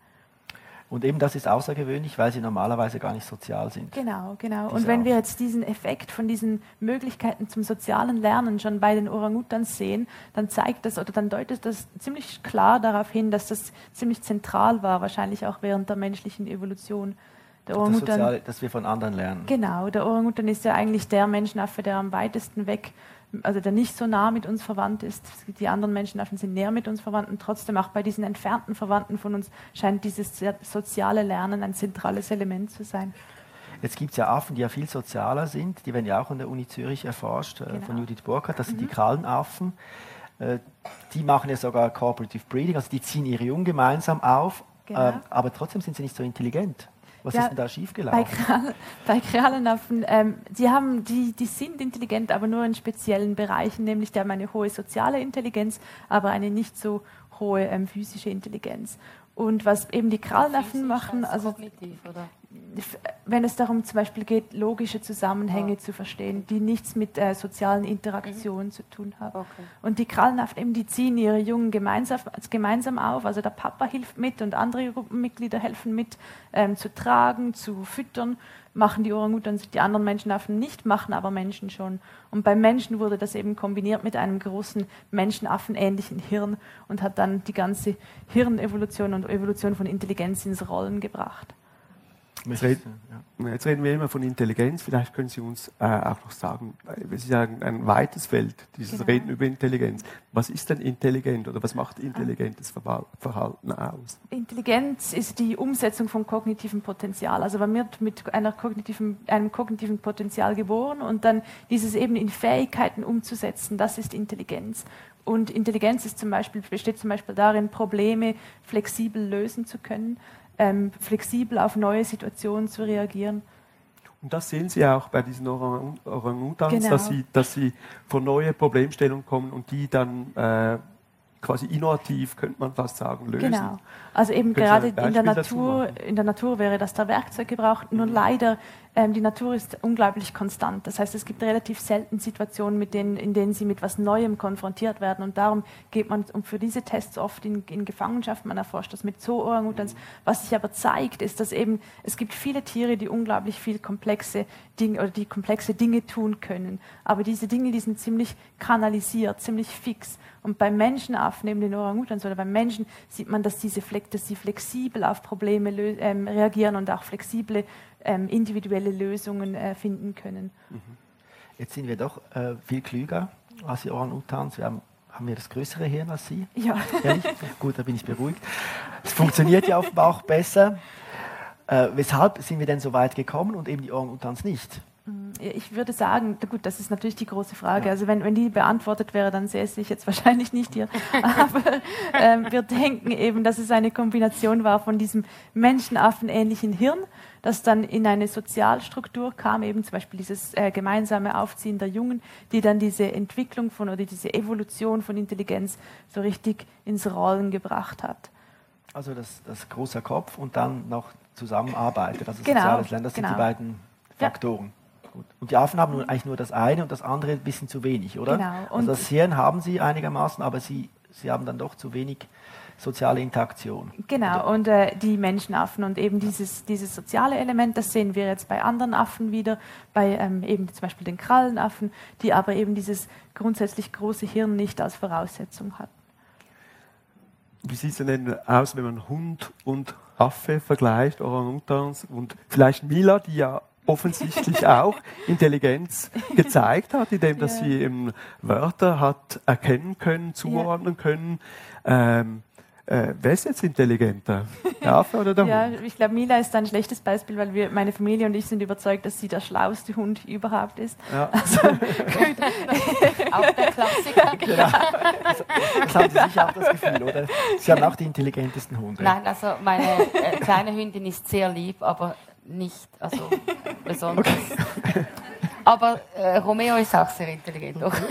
Und eben das ist außergewöhnlich, weil sie normalerweise gar nicht sozial sind. Genau, genau. Diese Und wenn wir auch. jetzt diesen Effekt von diesen Möglichkeiten zum sozialen Lernen schon bei den Orang-Utans sehen, dann zeigt das oder dann deutet das ziemlich klar darauf hin, dass das ziemlich zentral war, wahrscheinlich auch während der menschlichen Evolution. Der Das Orang-Utan, Soziale, dass wir von anderen lernen. genau, der Orang-Utan ist ja eigentlich der Menschenaffe, der am weitesten weg, also der nicht so nah mit uns verwandt ist. Die anderen Menschenaffen sind näher mit uns verwandt und trotzdem auch bei diesen entfernten Verwandten von uns scheint dieses sehr soziale Lernen ein zentrales Element zu sein. Jetzt gibt es ja Affen, die ja viel sozialer sind. Die werden ja auch an der Uni Zürich erforscht, äh, Genau. von Judith Burkhardt. Das sind Mhm. die Krallenaffen. Äh, die machen ja sogar Cooperative Breeding, also die ziehen ihre Jungen gemeinsam auf. Genau. Äh, aber trotzdem sind sie nicht so intelligent. Was Ja, ist denn da Bei, schiefgelaufen? Kral bei Krallenaffen, ähm, die, haben, die, die sind intelligent, aber nur in speziellen Bereichen, nämlich die haben eine hohe soziale Intelligenz, aber eine nicht so hohe ähm, physische Intelligenz. Und was eben die Krallenaffen machen, also Kognitiv, oder? wenn es darum zum Beispiel geht, logische Zusammenhänge Ah. zu verstehen, die nichts mit äh, sozialen Interaktionen Mhm. zu tun haben. Okay. Und die Krallenaffen, eben, die ziehen ihre Jungen gemeinsam, gemeinsam auf. Also der Papa hilft mit und andere Gruppenmitglieder helfen mit, ähm, zu tragen, zu füttern. Machen die Orang-Utans, die anderen Menschenaffen nicht, machen aber Menschen schon. Und beim Menschen wurde das eben kombiniert mit einem großen Menschenaffen-ähnlichen Hirn und hat dann die ganze Hirnevolution und Evolution von Intelligenz ins Rollen gebracht. Jetzt reden, jetzt reden wir immer von Intelligenz. Vielleicht können Sie uns äh, auch noch sagen, es ist ja ein, ein weites Feld, dieses Genau. Reden über Intelligenz. Was ist denn intelligent oder was macht intelligentes Verwal- Verhalten aus? Intelligenz ist die Umsetzung von kognitivem Potenzial. Also man wird mit einer kognitiven, einem kognitiven Potenzial geboren und dann dieses eben in Fähigkeiten umzusetzen, das ist Intelligenz. Und Intelligenz ist zum Beispiel, besteht zum Beispiel darin, Probleme flexibel lösen zu können, ähm, flexibel auf neue Situationen zu reagieren. Und das sehen Sie auch bei diesen Orang Orang-Utans, Genau. dass, sie, dass sie vor neue Problemstellungen kommen und die dann äh, quasi innovativ, könnte man fast sagen, lösen. Genau. Also eben Können Sie gerade ein in der Beispiel dazu Natur, machen? in der Natur wäre das der Werkzeuggebrauch. Nur leider ähm, die Natur ist unglaublich konstant. Das heißt, es gibt relativ selten Situationen, mit denen, in denen sie mit etwas Neuem konfrontiert werden. Und darum geht man für diese Tests oft in, in Gefangenschaft. Man erforscht das mit Zoo-Orangutans. Was sich aber zeigt, ist, dass eben es gibt viele Tiere, die unglaublich viel komplexe Dinge oder die komplexe Dinge tun können. Aber diese Dinge, die sind ziemlich kanalisiert, ziemlich fix. Und beim Menschenaffen, neben den Orangutans oder beim Menschen, sieht man, dass, diese, dass sie flexibel auf Probleme ähm, reagieren und auch flexible ähm, individuelle Lösungen äh, finden können. Jetzt sind wir doch äh, viel klüger als die Orang-Utans. Wir haben, haben wir das größere Hirn als Sie? Ja. Ehrlich? Gut, da bin ich beruhigt. Es funktioniert ja offenbar auch besser. Äh, weshalb sind wir denn so weit gekommen und eben die Orang-Utans nicht? Ich würde sagen, gut, das ist natürlich die große Frage. Ja. Also wenn, wenn die beantwortet wäre, dann säße ich jetzt wahrscheinlich nicht hier. Aber ähm, wir denken eben, dass es eine Kombination war von diesem menschenaffenähnlichen Hirn, das dann in eine Sozialstruktur kam, eben zum Beispiel dieses äh, gemeinsame Aufziehen der Jungen, die dann diese Entwicklung von oder diese Evolution von Intelligenz so richtig ins Rollen gebracht hat. Also das, das großer Kopf und dann noch Zusammenarbeit, also Genau, soziales Lernen, das genau. sind die beiden Faktoren. Gut. Und die Affen haben nun eigentlich nur das eine und das andere ein bisschen zu wenig, oder? Genau. Und also das Hirn haben sie einigermaßen, aber sie, sie haben dann doch zu wenig soziale Interaktion. Genau, Oder? und äh, die Menschenaffen und eben dieses, dieses soziale Element, das sehen wir jetzt bei anderen Affen wieder, bei ähm, eben zum Beispiel den Krallenaffen, die aber eben dieses grundsätzlich große Hirn nicht als Voraussetzung hatten. Wie sieht es denn aus, wenn man Hund und Affe vergleicht, Orang-Utans und vielleicht Mila, die ja offensichtlich auch Intelligenz gezeigt hat, indem dass Ja. sie eben Wörter hat erkennen können, zuordnen können. Ähm, äh, wer ist jetzt intelligenter? Der Affe oder der Ja, Hund? ich glaube, Mila ist ein schlechtes Beispiel, weil wir, meine Familie und ich sind überzeugt, dass sie der schlauste Hund überhaupt ist. Ja. Also, Auch der Klassiker. Genau. Das, das haben Sie sicher auch das Gefühl, oder? Sie haben auch die intelligentesten Hunde. Nein, also meine äh, kleine Hündin ist sehr lieb, aber nicht also besonders. Aber äh, Romeo ist auch sehr intelligent. Doch.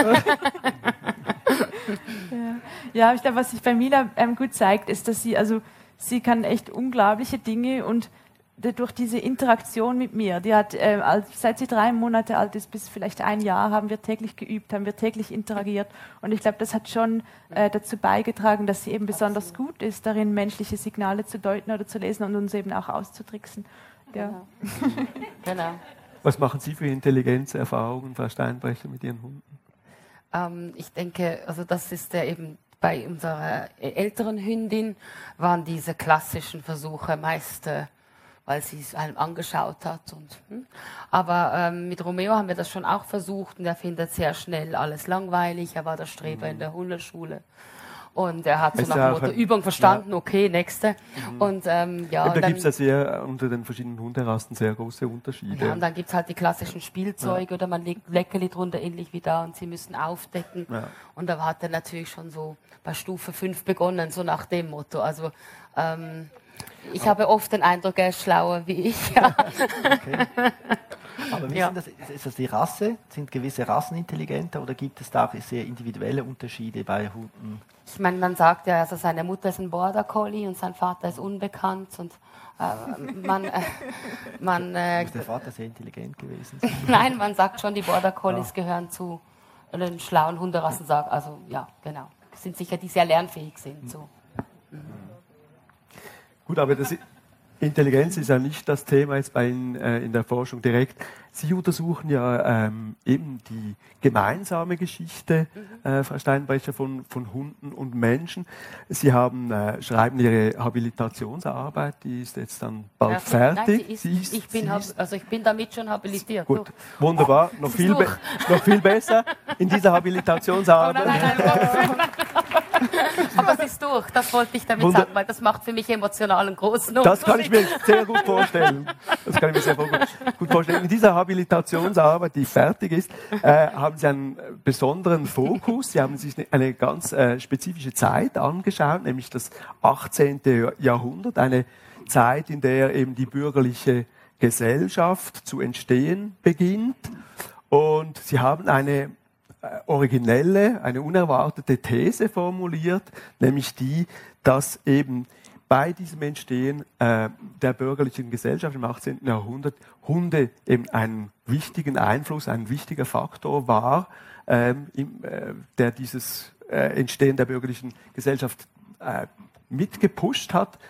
Ja, ja, ich glaube, was sich bei Mila ähm, gut zeigt, ist, dass sie, also sie kann echt unglaubliche Dinge und d- durch diese Interaktion mit mir, die hat, äh, als, seit sie drei Monate alt ist, bis vielleicht ein Jahr, haben wir täglich geübt, haben wir täglich interagiert und ich glaube, das hat schon äh, dazu beigetragen, dass sie eben besonders gut ist, darin menschliche Signale zu deuten oder zu lesen und uns eben auch auszutricksen. Ja. Genau. Genau. Was machen Sie für Intelligenzerfahrungen, Frau Steinbrecher, mit Ihren Hunden? Ähm, ich denke, also das ist ja eben bei unserer älteren Hündin waren diese klassischen Versuche meist, äh, weil sie es einem angeschaut hat. Und, hm. Aber ähm, mit Romeo haben wir das schon auch versucht und er findet sehr schnell alles langweilig. Er war der Streber Mhm. in der Hundeschule. Und er hat so Ist nach ja dem auch Motto ein- Übung verstanden, okay, nächste. Und ähm, ja, Eben, und da dann, gibt es ja sehr, unter den verschiedenen Hunderassen sehr große Unterschiede. ja, und dann gibt's halt die klassischen Spielzeuge oder man legt Leckerli drunter, ähnlich wie da, und sie müssen aufdecken. Ja. Und da hat er natürlich schon so bei Stufe fünf begonnen, so nach dem Motto. Also ähm, ich habe oft den Eindruck, er ist schlauer wie ich. Ja. Okay. Aber wie Ja. sind das, ist das die Rasse? Sind gewisse Rassen intelligenter oder gibt es da auch sehr individuelle Unterschiede bei Hunden? Ich meine, man sagt ja, also seine Mutter ist ein Border Collie und sein Vater ist unbekannt. Und äh, man, äh, man äh, Muss der Vater sehr intelligent gewesen sein? nein, man sagt schon, die Border Collies gehören zu den schlauen Hunderassen. Sagt, also ja, genau, sind sicher die sehr lernfähig sind. So. Gut, aber das, Intelligenz ist ja nicht das Thema jetzt bei Ihnen äh, in der Forschung direkt. Sie untersuchen ja ähm, eben die gemeinsame Geschichte, äh, Frau Steinbrecher, von, von Hunden und Menschen. Sie haben, äh, schreiben Ihre Habilitationsarbeit, die ist jetzt dann bald Ja, fertig. Nein, sie ist, Sie ist- ich, bin, sie hab- ist- also ich bin damit schon habilitiert. Gut, wunderbar, noch ist viel, be durch. noch viel besser in dieser Oh, Habilitationsarbeit. nein, nein, nein, nein. Aber es ist durch, das wollte ich damit Wunder- sagen, weil das macht für mich emotional einen großen Das kann ich Unterschied. mir sehr gut vorstellen. Das kann ich mir sehr gut, gut vorstellen. In dieser Habilitationsarbeit, die fertig ist, äh, haben Sie einen besonderen Fokus. Sie haben sich eine ganz äh, spezifische Zeit angeschaut, nämlich das achtzehnte Jahrhundert, eine Zeit, in der eben die bürgerliche Gesellschaft zu entstehen beginnt. Und Sie haben eine äh, originelle, eine unerwartete These formuliert, nämlich die, dass eben bei diesem Entstehen äh, der bürgerlichen Gesellschaft im achtzehnten Jahrhundert Hunde eben einen wichtigen Einfluss, ein wichtiger Faktor war, ähm, im, äh, der dieses äh, Entstehen der bürgerlichen Gesellschaft äh, mitgepusht hat.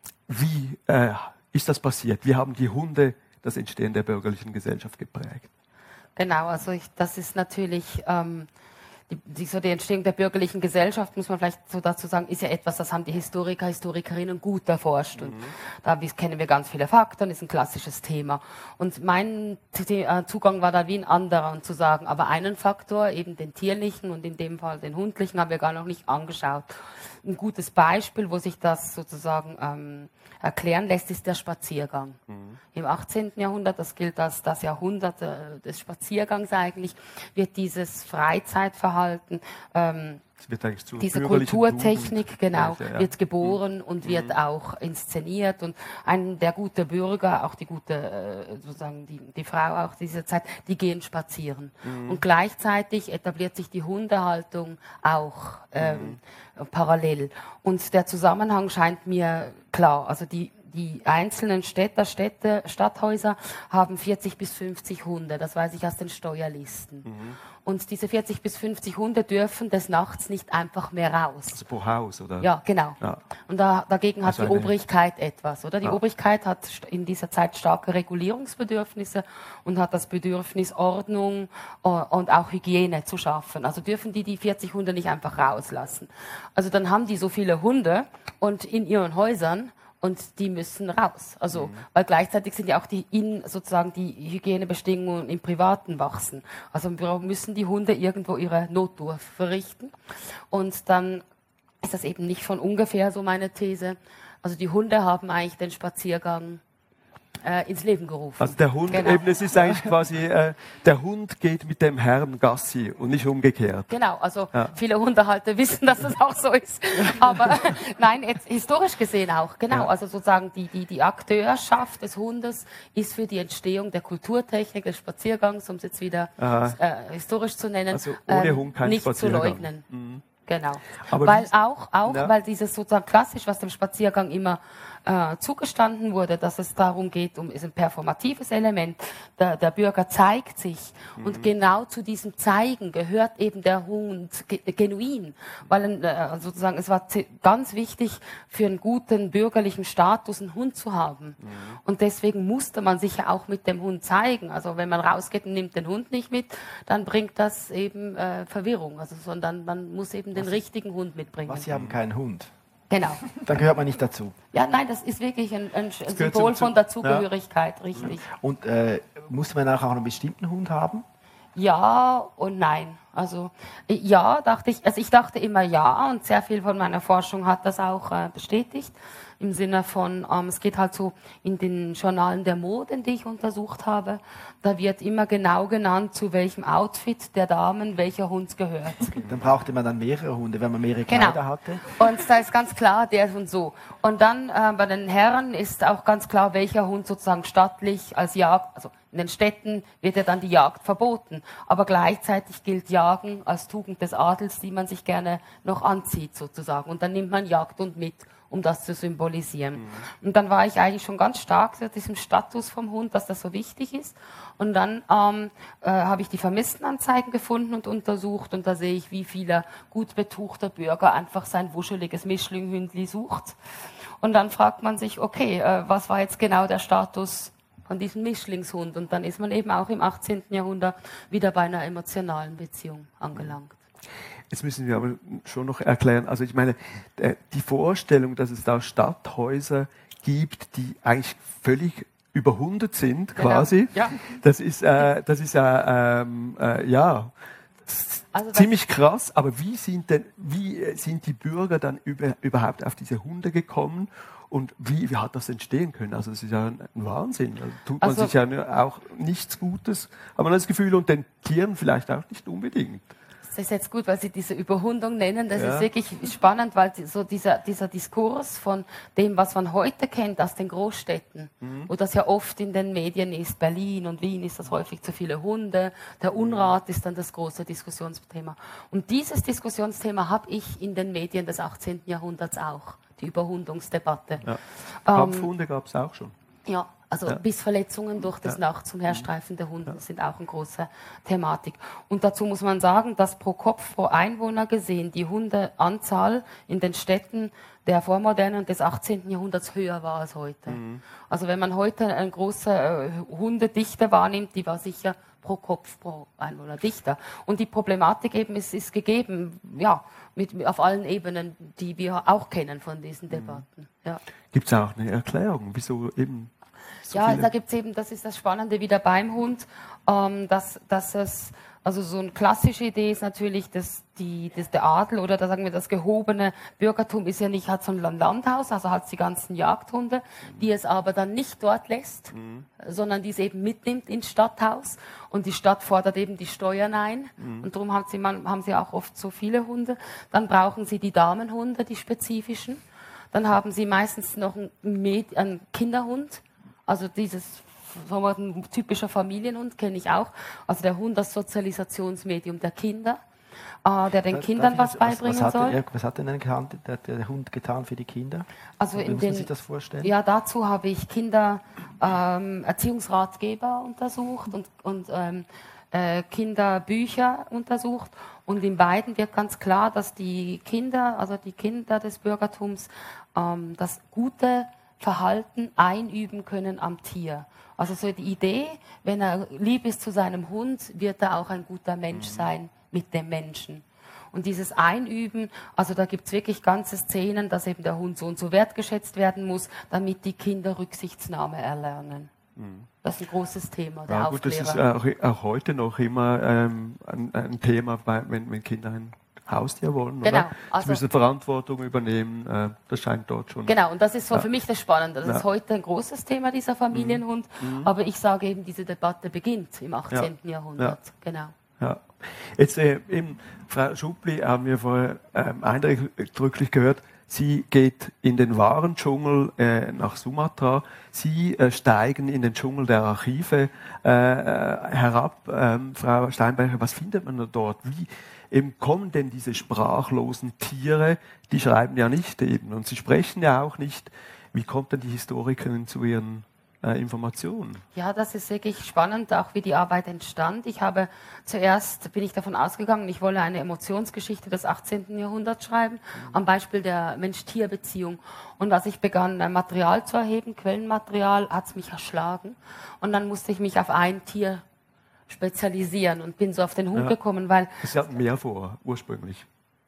Wie äh, ist das passiert? Wie haben die Hunde das Entstehen der bürgerlichen Gesellschaft geprägt? Genau, also ich, das ist natürlich... Ähm Die, die, so die Entstehung der bürgerlichen Gesellschaft, muss man vielleicht so dazu sagen, ist ja etwas, das haben die Historiker, Historikerinnen gut erforscht. Und mhm. da kennen wir ganz viele Fakten, ist ein klassisches Thema. Und mein Zugang war da wie ein anderer, und zu sagen, aber einen Faktor, eben den tierlichen und in dem Fall den hundlichen, haben wir gar noch nicht angeschaut. Ein gutes Beispiel, wo sich das sozusagen ähm, erklären lässt, ist der Spaziergang. Mhm. Im achtzehnten Jahrhundert, das gilt als das Jahrhundert äh, des Spaziergangs eigentlich, wird dieses Freizeitverhalten, ähm, wird eigentlich zu diese Kulturtechnik, Tugend, genau, ja, ja. wird geboren und mhm. wird auch inszeniert, und ein der gute Bürger, auch die gute, äh, sozusagen die, die Frau auch dieser Zeit, die gehen spazieren. Mhm. Und gleichzeitig etabliert sich die Hundehaltung auch ähm, mhm. parallel. Und der Zusammenhang scheint mir klar. Also die Die einzelnen Städter, Städte, Stadthäuser haben vierzig bis fünfzig Hunde, das weiß ich aus den Steuerlisten. Mhm. Und diese vierzig bis fünfzig Hunde dürfen des Nachts nicht einfach mehr raus. Also pro Haus, oder? Ja, genau. Ja. Und da, dagegen hat also die Obrigkeit etwas, oder? Die ja. Obrigkeit hat in dieser Zeit starke Regulierungsbedürfnisse und hat das Bedürfnis, Ordnung und auch Hygiene zu schaffen. Also dürfen die die vierzig Hunde nicht einfach rauslassen. Also dann haben die so viele Hunde und in ihren Häusern, und die müssen raus. Also, mhm. weil gleichzeitig sind ja auch die in sozusagen die Hygienebestimmungen im Privaten wachsen. Also müssen die Hunde irgendwo ihre Nottour verrichten. Und dann ist das eben nicht von ungefähr so meine These. Also die Hunde haben eigentlich den Spaziergang äh, ins Leben gerufen. Also der Hund, genau. eben, es ist eigentlich quasi, äh, der Hund geht mit dem Herrn Gassi und nicht umgekehrt. Genau, also ja. viele Hundehalter wissen, dass das auch so ist. Aber nein, jetzt historisch gesehen auch, genau. Ja. Also sozusagen die, die, die Akteurschaft des Hundes ist für die Entstehung der Kulturtechnik, des Spaziergangs, um es jetzt wieder äh, historisch zu nennen, also ohne Hund kein nicht Spaziergang. zu leugnen. Mhm. Genau. Aber weil auch, auch ja. weil dieses sozusagen klassisch, was dem Spaziergang immer äh, zugestanden wurde, dass es darum geht, um ist ein performatives Element. Der, der Bürger zeigt sich mhm. und genau zu diesem Zeigen gehört eben der Hund ge genuin, weil äh, sozusagen es war ganz wichtig für einen guten bürgerlichen Status einen Hund zu haben mhm. und deswegen musste man sich ja auch mit dem Hund zeigen. Also wenn man rausgeht und nimmt den Hund nicht mit, dann bringt das eben äh, Verwirrung. Also sondern man muss eben den was, richtigen Hund mitbringen. Was, Sie haben keinen Hund? Genau. Da gehört man nicht dazu. Ja, nein, das ist wirklich ein, ein, ein Symbol von Dazugehörigkeit, ja. richtig. Und äh, musste man auch einen bestimmten Hund haben? Ja und nein. Also ja, dachte ich, also ich dachte immer ja, und sehr viel von meiner Forschung hat das auch äh, bestätigt. Im Sinne von, ähm, es geht halt so in den Journalen der Mode, die ich untersucht habe, da wird immer genau genannt, zu welchem Outfit der Damen welcher Hund gehört. Okay, dann brauchte man dann mehrere Hunde, wenn man mehrere Kleider genau. hatte. Und da ist ganz klar, der und so. Und dann äh, bei den Herren ist auch ganz klar, welcher Hund sozusagen stattlich als Jagd, also in den Städten wird ja dann die Jagd verboten. Aber gleichzeitig gilt Jagen als Tugend des Adels, die man sich gerne noch anzieht sozusagen. Und dann nimmt man Jagdhund mit, um das zu symbolisieren. Mhm. Und dann war ich eigentlich schon ganz stark zu diesem Status vom Hund, dass das so wichtig ist. Und dann ähm, äh, habe ich die Vermisstenanzeigen gefunden und untersucht. Und da sehe ich, wie viele gut betuchter Bürger einfach sein wuscheliges Mischlinghündli sucht. Und dann fragt man sich, okay, äh, was war jetzt genau der Status von diesem Mischlingshund? Und dann ist man eben auch im achtzehnten Jahrhundert wieder bei einer emotionalen Beziehung angelangt. Jetzt müssen wir aber schon noch erklären, also ich meine, die Vorstellung, dass es da Stadthäuser gibt, die eigentlich völlig überhundet sind, genau. quasi, ja. das ist, äh, das ist äh, ähm, äh, ja, also ziemlich krass, aber wie sind denn, wie sind die Bürger dann über, überhaupt auf diese Hunde gekommen? Und wie, wie hat das entstehen können? Also das ist ja ein Wahnsinn. Also tut man also, sich ja auch nichts Gutes, hat man das Gefühl, und den Tieren vielleicht auch nicht unbedingt. Das ist jetzt gut, weil Sie diese Überhundung nennen. Das ja. ist wirklich spannend, weil so dieser, dieser Diskurs von dem, was man heute kennt aus den Großstädten, mhm. wo das ja oft in den Medien ist, Berlin und Wien ist das häufig zu viele Hunde, der Unrat ist dann das große Diskussionsthema. Und dieses Diskussionsthema habe ich in den Medien des achtzehnten Jahrhunderts auch. die Überhundungsdebatte. Ja. Ähm, Kampfhunde gab es auch schon. Ja, also Ja. Bissverletzungen durch das Ja. Nachts umherstreifen der Hunde sind auch eine große Thematik. Und dazu muss man sagen, dass pro Kopf, pro Einwohner gesehen die Hundeanzahl in den Städten der Vormoderne und des achtzehnten Jahrhunderts höher war als heute. Mhm. Also wenn man heute eine große äh, Hundedichte wahrnimmt, die war sicher pro Kopf, pro Einwohner dichter. Und die Problematik eben ist, ist gegeben, ja, mit, auf allen Ebenen, die wir auch kennen von diesen Debatten. Ja. Gibt es auch eine Erklärung, wieso eben so Ja, viele? da gibt's eben, das ist das Spannende wieder beim Hund, ähm, dass, dass es, also so eine klassische Idee ist natürlich, dass die, dass der Adel oder da sagen wir das gehobene Bürgertum ist ja nicht, hat so ein Landhaus, also hat die ganzen Jagdhunde, die es aber dann nicht dort lässt, mhm. sondern die es eben mitnimmt ins Stadthaus und die Stadt fordert eben die Steuern ein mhm. und darum haben sie, man, haben sie auch oft so viele Hunde. Dann brauchen sie die Damenhunde, die spezifischen. Dann haben sie meistens noch einen, Med- einen Kinderhund, also dieses ein typischer Familienhund kenne ich auch, also der Hund als Sozialisationsmedium der Kinder, äh, der den Darf Kindern ich was jetzt- beibringen was hat, soll. Ja, was hat denn ein Hand, der, der Hund getan für die Kinder? Also Wie in muss man den, sich das vorstellen? ja, dazu habe ich Kinder ähm, Erziehungsratgeber untersucht und, und ähm, äh, Kinderbücher untersucht. Und in beiden wird ganz klar, dass die Kinder, also die Kinder des Bürgertums, ähm, das gute Verhalten einüben können am Tier. Also so die Idee, wenn er lieb ist zu seinem Hund, wird er auch ein guter Mensch sein mit dem Menschen. Und dieses Einüben, also da gibt es wirklich ganze Szenen, dass eben der Hund so und so wertgeschätzt werden muss, damit die Kinder Rücksichtnahme erlernen. Das ist ein großes Thema, der Ja, gut, das Aufklärer. ist auch, auch heute noch immer ähm, ein, ein Thema, bei, wenn, wenn Kinder ein Haustier wollen. Genau, Oder? also- Sie müssen Verantwortung übernehmen. Äh, das scheint dort schon. Genau, und das ist so Ja. für mich das Spannende. Das Ja. ist heute ein großes Thema, dieser Familienhund. Aber ich sage eben, diese Debatte beginnt im achtzehnten Jahrhundert. Genau. Ja. Jetzt äh, eben, Frau Schupli, haben wir vorher ähm, eindrücklich gehört, sie geht in den wahren Dschungel äh, nach Sumatra. Sie äh, steigen in den Dschungel der Archive äh, äh, herab. Ähm, Frau Steinberger, was findet man da dort? Wie eben kommen denn diese sprachlosen Tiere? Die schreiben ja nicht eben und sie sprechen ja auch nicht. Wie kommt denn die Historikerin zu ihren äh, Informationen? Ja, das ist wirklich spannend, auch wie die Arbeit entstand. Ich habe zuerst, bin ich davon ausgegangen, ich wolle eine Emotionsgeschichte des achtzehnten Jahrhunderts schreiben, am Beispiel der Mensch-Tier-Beziehung. Und als ich begann, äh, Material zu erheben, Quellenmaterial, hat es mich erschlagen. Und dann musste ich mich auf ein Tier spezialisieren und bin so auf den Hund Ja. gekommen, weil Sie hatten mehr vor, ursprünglich.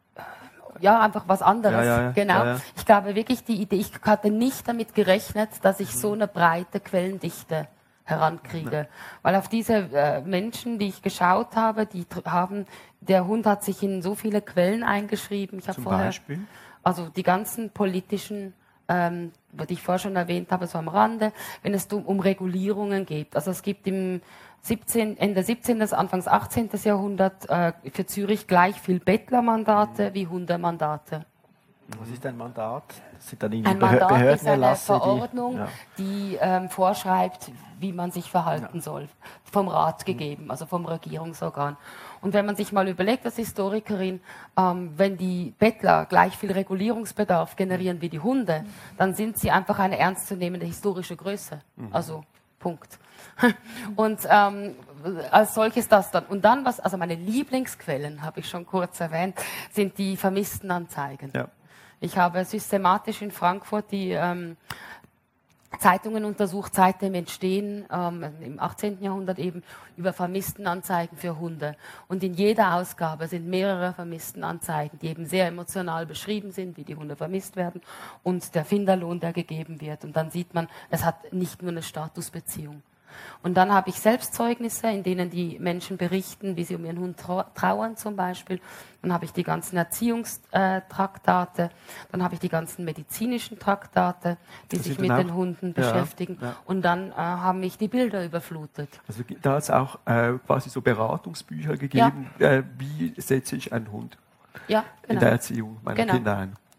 ja, einfach was anderes. Ja, ja, ja. Genau. Ja, ja. Ich glaube wirklich, die Idee, ich hatte nicht damit gerechnet, dass ich so eine breite Quellendichte herankriege. Weil auf diese äh, Menschen, die ich geschaut habe, die tr- haben, der Hund hat sich in so viele Quellen eingeschrieben. Ich habe Zum vorher, Beispiel? also die ganzen politischen, ähm, die ich vorher schon erwähnt habe, so am Rande, wenn es um, um Regulierungen geht. Also es gibt im siebzehnten, Ende siebzehnten. Anfangs achtzehnten. Jahrhundert äh, für Zürich gleich viel Bettlermandate wie Hundemandate. Was ist ein Mandat? Das sind dann irgendwie Ein Mandat Behör- ist eine Behördenerlasse, Verordnung, die, ja. die ähm, vorschreibt, wie man sich verhalten soll. Vom Rat gegeben, also vom Regierungsorgan. Und wenn man sich mal überlegt, als Historikerin, ähm, wenn die Bettler gleich viel Regulierungsbedarf generieren wie die Hunde, dann sind sie einfach eine ernstzunehmende historische Größe. Also Punkt. Und ähm, als solches das dann. Und dann, was, also meine Lieblingsquellen, habe ich schon kurz erwähnt, sind die Vermisstenanzeigen. Ja. Ich habe systematisch in Frankfurt die ähm, Zeitungen untersucht, seit dem Entstehen ähm, im achtzehnten. Jahrhundert eben über Vermisstenanzeigen für Hunde. Und in jeder Ausgabe sind mehrere Vermisstenanzeigen, die eben sehr emotional beschrieben sind, wie die Hunde vermisst werden und der Finderlohn, der gegeben wird. Und dann sieht man, es hat nicht nur eine Statusbeziehung. Und dann habe ich Selbstzeugnisse, in denen die Menschen berichten, wie sie um ihren Hund trau- trauern zum Beispiel. Dann habe ich die ganzen Erziehungstraktate, dann habe ich die ganzen medizinischen Traktate, die Das sich sind mit dann den auch- Hunden ja, beschäftigen. ja. Und dann äh, haben mich die Bilder überflutet. Also da hat es auch äh, quasi so Beratungsbücher gegeben, äh, wie setze ich einen Hund Ja, in genau. der Erziehung meiner Genau. Kinder ein.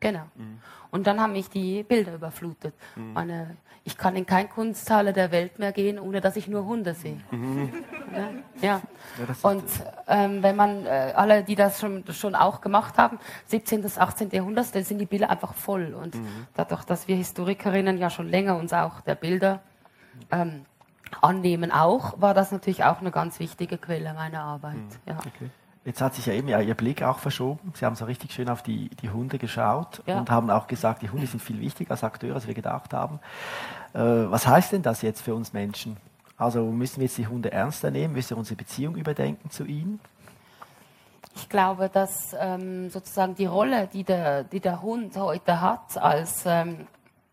Genau. Mhm. Und dann haben mich die Bilder überflutet. Mhm. Meine, ich kann in kein Kunsthalle der Welt mehr gehen, ohne dass ich nur Hunde sehe. Mhm. Ja. Ja. Ja, und ähm, wenn man, äh, alle, die das schon, schon auch gemacht haben, siebzehnten bis achtzehnten Jahrhundert, dann sind die Bilder einfach voll. Und mhm. dadurch, dass wir Historikerinnen ja schon länger uns auch der Bilder ähm, annehmen auch, war das natürlich auch eine ganz wichtige Quelle meiner Arbeit. Mhm. Ja. Okay. Jetzt hat sich ja eben ja Ihr Blick auch verschoben. Sie haben so richtig schön auf die, die Hunde geschaut ja. und haben auch gesagt, die Hunde sind viel wichtiger als Akteure, als wir gedacht haben. Äh, was heißt denn das jetzt für uns Menschen? Also müssen wir jetzt die Hunde ernster nehmen? Müssen wir unsere Beziehung überdenken zu ihnen? Ich glaube, dass ähm, sozusagen die Rolle, die der, die der Hund heute hat, als, ähm,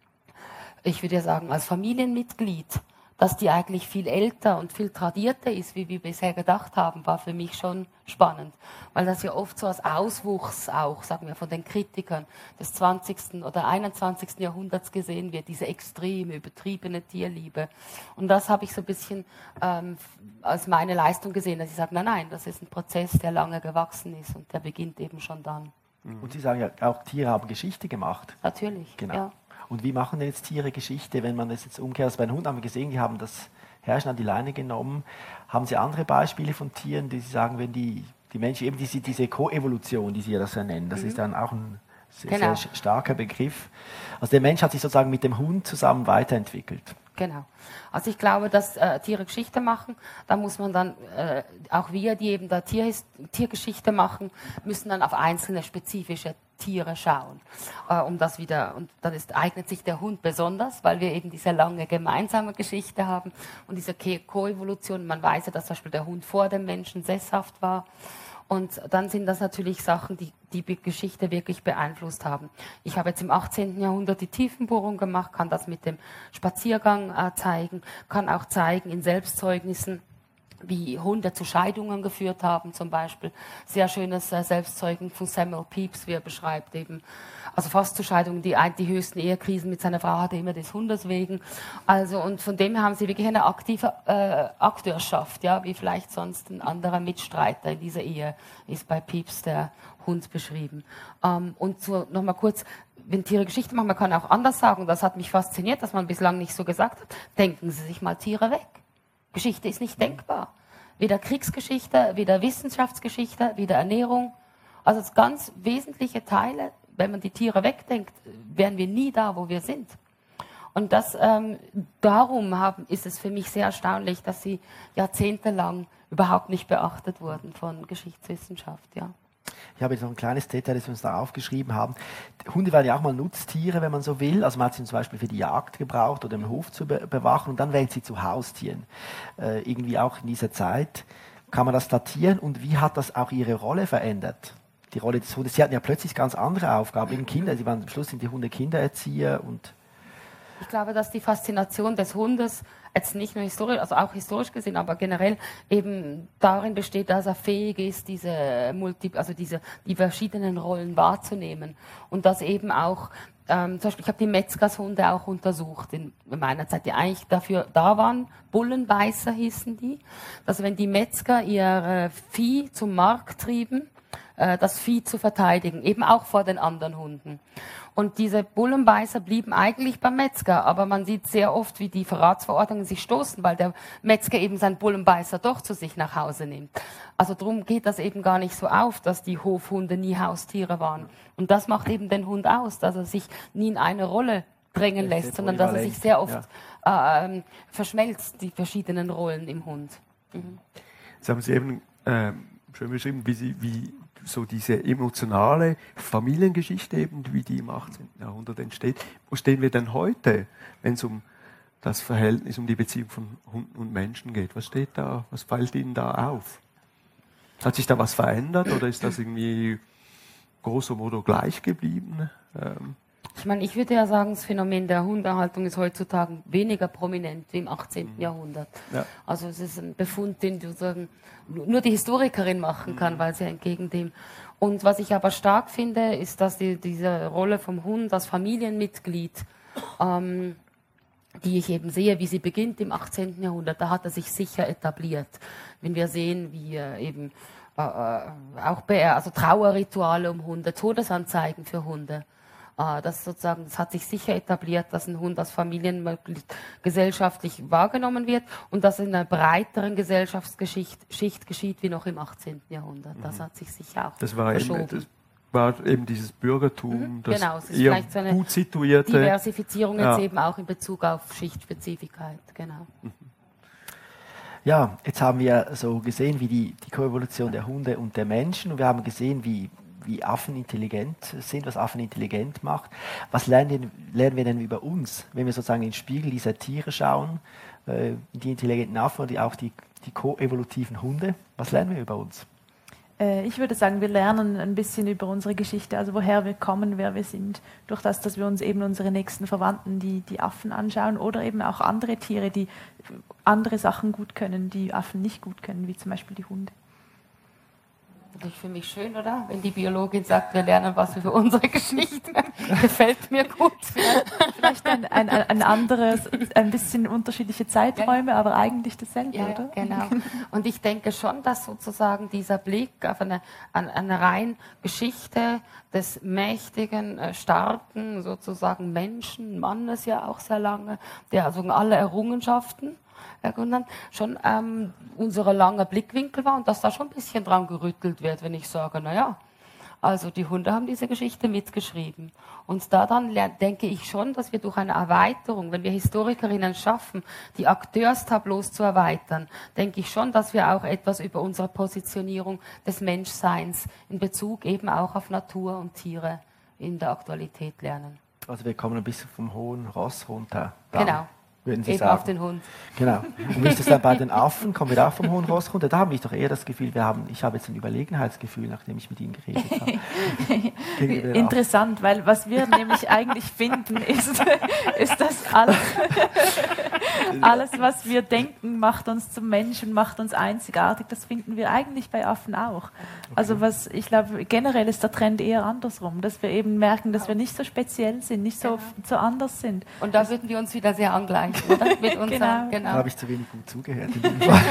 ich würde ja sagen, als Familienmitglied, dass die eigentlich viel älter und viel tradierter ist, wie wir bisher gedacht haben, war für mich schon spannend. Weil das ja oft so als Auswuchs auch, sagen wir, von den Kritikern des zwanzigsten oder einundzwanzigsten Jahrhunderts gesehen wird, diese extreme, übertriebene Tierliebe. Und das habe ich so ein bisschen ähm, als meine Leistung gesehen, dass ich sage, nein, nein, das ist ein Prozess, der lange gewachsen ist und der beginnt eben schon dann. Und Sie sagen ja, auch Tiere haben Geschichte gemacht. Natürlich, genau. Ja. Und wie machen denn jetzt Tiere Geschichte, wenn man das jetzt umkehrt? Also bei den Hunden haben wir gesehen, die haben das Herrschen an die Leine genommen. Haben Sie andere Beispiele von Tieren, die Sie sagen, wenn die, die Menschen, eben diese, diese Koevolution, die Sie ja das ja nennen, das mhm. ist dann auch ein sehr, genau. sehr starker Begriff. Also der Mensch hat sich sozusagen mit dem Hund zusammen weiterentwickelt. Genau. Also ich glaube, dass äh, Tiere Geschichte machen, da muss man dann, äh, auch wir, die eben da Tierhis- Tiergeschichte machen, müssen dann auf einzelne spezifische Tiere schauen, äh, um das wieder, und dann ist, eignet sich der Hund besonders, weil wir eben diese lange gemeinsame Geschichte haben und diese Ke- Koevolution, man weiß ja, dass zum Beispiel der Hund vor dem Menschen sesshaft war. Und dann sind das natürlich Sachen, die die Geschichte wirklich beeinflusst haben. Ich habe jetzt im achtzehnten Jahrhundert die Tiefenbohrung gemacht, kann das mit dem Spaziergang äh, zeigen, kann auch zeigen in Selbstzeugnissen, wie Hunde zu Scheidungen geführt haben zum Beispiel. Sehr schönes äh, Selbstzeugen von Samuel Pepys, wie er beschreibt eben, also fast zu Scheidungen, die, die höchsten Ehekrisen mit seiner Frau hatte immer des Hundes wegen. Also und von dem her haben sie wirklich eine aktive äh, Akteurschaft, ja, wie vielleicht sonst ein anderer Mitstreiter in dieser Ehe ist bei Pepys der Hund beschrieben. Ähm, und so nochmal kurz, wenn Tiere Geschichte machen, man kann auch anders sagen, das hat mich fasziniert, dass man bislang nicht so gesagt hat, denken Sie sich mal Tiere weg. Geschichte ist nicht denkbar. Weder Kriegsgeschichte, weder Wissenschaftsgeschichte, weder Ernährung. Also es ganz wesentliche Teile, wenn man die Tiere wegdenkt, wären wir nie da, wo wir sind. Und das, ähm, darum haben, ist es für mich sehr erstaunlich, dass sie jahrzehntelang überhaupt nicht beachtet wurden von Geschichtswissenschaft. Ja. Ich habe jetzt noch ein kleines Detail, das wir uns da aufgeschrieben haben. Hunde waren ja auch mal Nutztiere, wenn man so will. Also man hat sie zum Beispiel für die Jagd gebraucht oder im Hof zu be- bewachen und dann werden sie zu Haustieren. Äh, irgendwie auch in dieser Zeit. Kann man das datieren und wie hat das auch ihre Rolle verändert? Die Rolle des Hundes. Sie hatten ja plötzlich ganz andere Aufgaben. Eben Kinder, sie waren am Schluss sind die Hunde Kindererzieher und ich glaube, dass die Faszination des Hundes jetzt nicht nur historisch, also auch historisch gesehen, aber generell eben darin besteht, dass er fähig ist, diese Multi, also diese die verschiedenen Rollen wahrzunehmen und dass eben auch ähm, zum Beispiel, ich habe die Metzgershunde auch untersucht in meiner Zeit, die eigentlich dafür da waren. Bullenbeißer hießen die, dass wenn die Metzger ihr äh, Vieh zum Markt trieben, äh, das Vieh zu verteidigen, eben auch vor den anderen Hunden. Und diese Bullenbeißer blieben eigentlich beim Metzger, aber man sieht sehr oft, wie die Verratsverordnungen sich stoßen, weil der Metzger eben seinen Bullenbeißer doch zu sich nach Hause nimmt. Also darum geht das eben gar nicht so auf, dass die Hofhunde nie Haustiere waren. Und das macht eben den Hund aus, dass er sich nie in eine Rolle drängen lässt, sondern dass er sich sehr oft ja. äh, verschmelzt, die verschiedenen Rollen im Hund. Mhm. Das haben Sie eben äh, schön beschrieben, wie Sie, wie so diese emotionale Familiengeschichte eben, wie die im achtzehnten Jahrhundert entsteht. Wo stehen wir denn heute, wenn es um das Verhältnis, um die Beziehung von Hunden und Menschen geht? Was steht da, was fällt Ihnen da auf? Hat sich da was verändert oder ist das irgendwie grosso modo gleich geblieben? Ähm Ich meine, ich würde ja sagen, das Phänomen der Hundehaltung ist heutzutage weniger prominent wie im achtzehnten Mhm. Jahrhundert. Ja. Also es ist ein Befund, den du sagen, nur die Historikerin machen kann, mhm. weil sie entgegen dem. Und was ich aber stark finde, ist, dass die, diese Rolle vom Hund als Familienmitglied, ähm, die ich eben sehe, wie sie beginnt im achtzehnten Jahrhundert, da hat er sich sicher etabliert. Wenn wir sehen, wie äh, eben äh, auch Be- also Trauerrituale um Hunde, Todesanzeigen für Hunde. Äh, das sozusagen, das hat sich sicher etabliert, dass ein Hund als Familienmitglied gesellschaftlich wahrgenommen wird und dass in einer breiteren Gesellschaftsschicht Schicht geschieht wie noch im achtzehnten Jahrhundert. Das hat sich sicher auch Das war verschoben. Eben, das war eben dieses Bürgertum, Mhm, das genau, es ist eher vielleicht so eine gut situierte. Diversifizierung jetzt Ja. eben auch in Bezug auf Schichtspezifität, genau. Ja, jetzt haben wir so gesehen, wie die, die Koevolution der Hunde und der Menschen, und wir haben gesehen, wie, wie Affen intelligent sind, was Affen intelligent macht. Was lernen, lernen wir denn über uns, wenn wir sozusagen in den Spiegel dieser Tiere schauen, äh, die intelligenten Affen und die, auch die, die koevolutiven Hunde? Was lernen wir über uns? Ich würde sagen, wir lernen ein bisschen über unsere Geschichte, also woher wir kommen, wer wir sind, durch das, dass wir uns eben unsere nächsten Verwandten, die, die Affen anschauen oder eben auch andere Tiere, die andere Sachen gut können, die Affen nicht gut können, wie zum Beispiel die Hunde. Natürlich für mich schön, oder? Wenn die Biologin sagt, wir lernen was über unsere Geschichte. Gefällt mir gut. Vielleicht ein, ein, ein anderes, ein bisschen unterschiedliche Zeiträume, aber eigentlich dasselbe, Ja, oder? genau. Und ich denke schon, dass sozusagen dieser Blick auf eine, eine, eine rein Geschichte des mächtigen, äh, starken, sozusagen Menschen, Mannes ja auch sehr lange, der also alle Errungenschaften ergründet, schon ähm, unser langer Blickwinkel war und dass da schon ein bisschen dran gerüttelt wird, wenn ich sage, naja, also die Hunde haben diese Geschichte mitgeschrieben. Und da dann denke ich schon, dass wir durch eine Erweiterung, wenn wir Historikerinnen schaffen, die Akteurstableaus zu erweitern, denke ich schon, dass wir auch etwas über unsere Positionierung des Menschseins in Bezug eben auch auf Natur und Tiere in der Aktualität lernen. Also wir kommen ein bisschen vom hohen Ross runter. Dann. Genau. Würden Sie Eben sagen. auf den Hund. Genau. Und wie ist es dann bei den Affen? Kommen wir auch vom hohen Ross runter? Da habe ich doch eher das Gefühl, wir haben, ich habe jetzt ein Überlegenheitsgefühl, nachdem ich mit Ihnen geredet habe. Gegenüber den Interessant, weil was wir nämlich eigentlich finden, ist, ist dass alles, alles, was wir denken, macht uns zum Menschen, macht uns einzigartig. Das finden wir eigentlich bei Affen auch. Also was, ich glaube, generell ist der Trend eher andersrum, dass wir eben merken, dass wir nicht so speziell sind, nicht so, so anders sind. Und da würden wir uns wieder sehr angleichen, oder? Mit unserem, Genau. genau. Da habe ich zu wenig gut zugehört in dem Fall.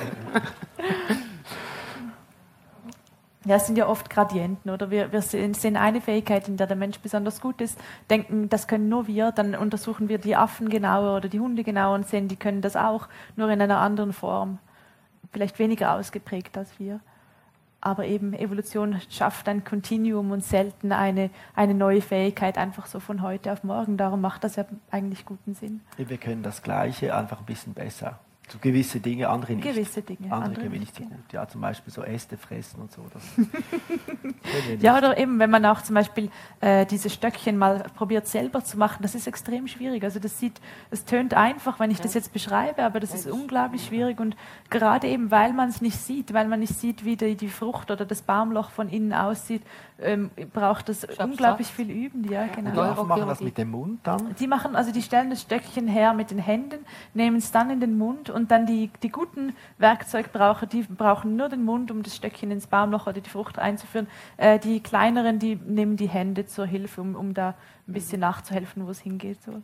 Ja, es sind ja oft Gradienten, oder? Wir, wir sehen eine Fähigkeit, in der der Mensch besonders gut ist, denken, das können nur wir, dann untersuchen wir die Affen genauer oder die Hunde genauer und sehen, die können das auch, nur in einer anderen Form. Vielleicht weniger ausgeprägt als wir. Aber eben Evolution schafft ein Kontinuum und selten eine, eine neue Fähigkeit einfach so von heute auf morgen. Darum macht das ja eigentlich guten Sinn. Wir können das Gleiche einfach ein bisschen besser. So gewisse Dinge, andere nicht. Gewisse Dinge. Andere, andere können wir nicht, nicht so genau. gut. Ja, zum Beispiel so Äste fressen und so. Das können wir nicht. Ja, oder eben, wenn man auch zum Beispiel äh, diese Stöckchen mal probiert selber zu machen, das ist extrem schwierig. Also das sieht, es tönt einfach, wenn ich ja. das jetzt beschreibe, aber das ist unglaublich schwierig und gerade eben, weil man es nicht sieht, weil man nicht sieht, wie die, die Frucht oder das Baumloch von innen aussieht, ähm, braucht es unglaublich viel Üben. Ja, genau. Die Affen machen das mit dem Mund dann? Die machen, also die stellen das Stöckchen her mit den Händen, nehmen es dann in den Mund und dann die, die guten Werkzeugbraucher, die brauchen nur den Mund, um das Stöckchen ins Baumloch oder die Frucht einzuführen. Äh, die kleineren, die nehmen die Hände zur Hilfe, um, um da ein bisschen nachzuhelfen, wo es hingeht. So.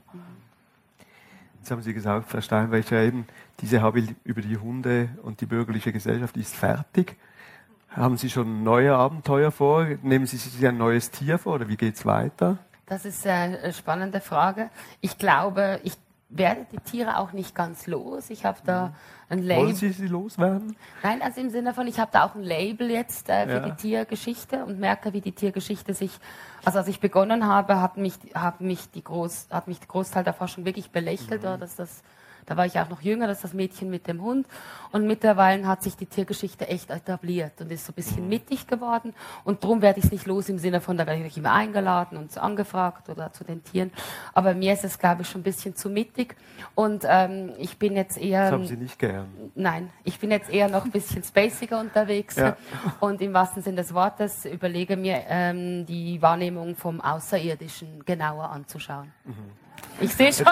Jetzt haben Sie gesagt, Frau Steinwäscher, eben diese Habil über die Hunde und die bürgerliche Gesellschaft ist fertig. Haben Sie schon neue Abenteuer vor? Nehmen Sie sich ein neues Tier vor oder wie geht es weiter? Das ist eine spannende Frage. Ich glaube, ich werde die Tiere auch nicht ganz los. Ich habe da ein Label. Wollen Sie sie loswerden? Nein, also im Sinne von, ich habe da auch ein Label jetzt äh, für Ja. die Tiergeschichte und merke, wie die Tiergeschichte sich, also als ich begonnen habe, hat mich, hat mich, die Groß, hat mich der Großteil der Forschung wirklich belächelt, oder, dass das, da war ich auch noch jünger, das ist das Mädchen mit dem Hund. Und mittlerweile hat sich die Tiergeschichte echt etabliert und ist so ein bisschen mittig geworden. Und darum werde ich es nicht los im Sinne von, da werde ich immer eingeladen und angefragt oder zu den Tieren. Aber mir ist es, glaube ich, schon ein bisschen zu mittig. Und ähm, ich bin jetzt eher... Das haben Sie nicht gern. Nein, ich bin jetzt eher noch ein bisschen spaciger unterwegs Ja. und im wahrsten Sinne des Wortes überlege mir, ähm, die Wahrnehmung vom Außerirdischen genauer anzuschauen. Mhm. Ich sehe schon.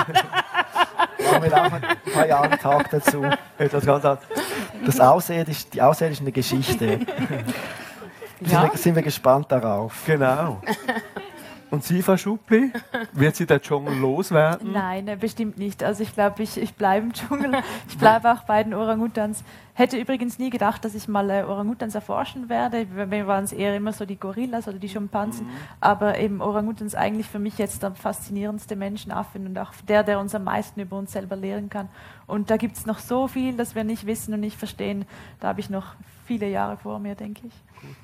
Machen wir auch ein paar Jahre einen Tag dazu. Etwas ganz anderes. Das Außerirdische, die außerirdische Geschichte. Ja. Sind, wir, sind wir gespannt darauf. Genau. Und Sie, Frau Schuppli, wird Sie der Dschungel loswerden? Nein, äh, bestimmt nicht. Also ich glaube, ich, ich bleibe im Dschungel. Ich bleibe auch bei den Orangutans. Hätte übrigens nie gedacht, dass ich mal äh, Orangutans erforschen werde. Bei mir waren es eher immer so die Gorillas oder die Schimpansen. Mhm. Aber eben Orangutans eigentlich für mich jetzt der faszinierendste Menschenaffe und auch der, der uns am meisten über uns selber lehren kann. Und da gibt es noch so viel, das wir nicht wissen und nicht verstehen. Da habe ich noch viele Jahre vor mir, denke ich. Gut.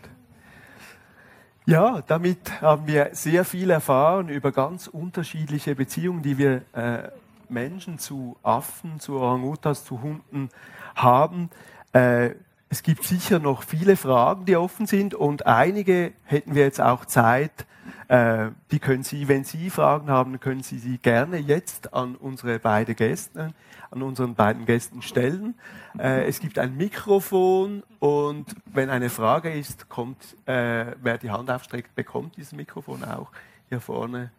Ja, damit haben wir sehr viel erfahren über ganz unterschiedliche Beziehungen, die wir äh, Menschen zu Affen, zu Orangutans, zu Hunden haben. Äh, es gibt sicher noch viele Fragen, die offen sind, und einige hätten wir jetzt auch Zeit. Äh, die können Sie, wenn Sie Fragen haben, können Sie sie gerne jetzt an unsere beiden Gäste, an unseren beiden Gästen stellen. Äh, es gibt ein Mikrofon, und wenn eine Frage ist, kommt, äh, wer die Hand aufstreckt, bekommt dieses Mikrofon auch hier vorne.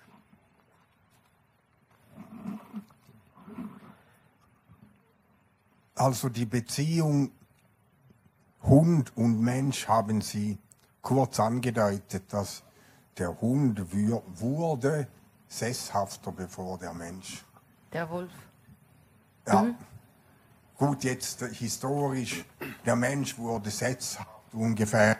Also die Beziehung Hund und Mensch haben Sie kurz angedeutet, dass der Hund wurde sesshafter bevor der Mensch. Der Wolf. Ja. Mhm. Gut, jetzt äh, historisch, der Mensch wurde sesshaft ungefähr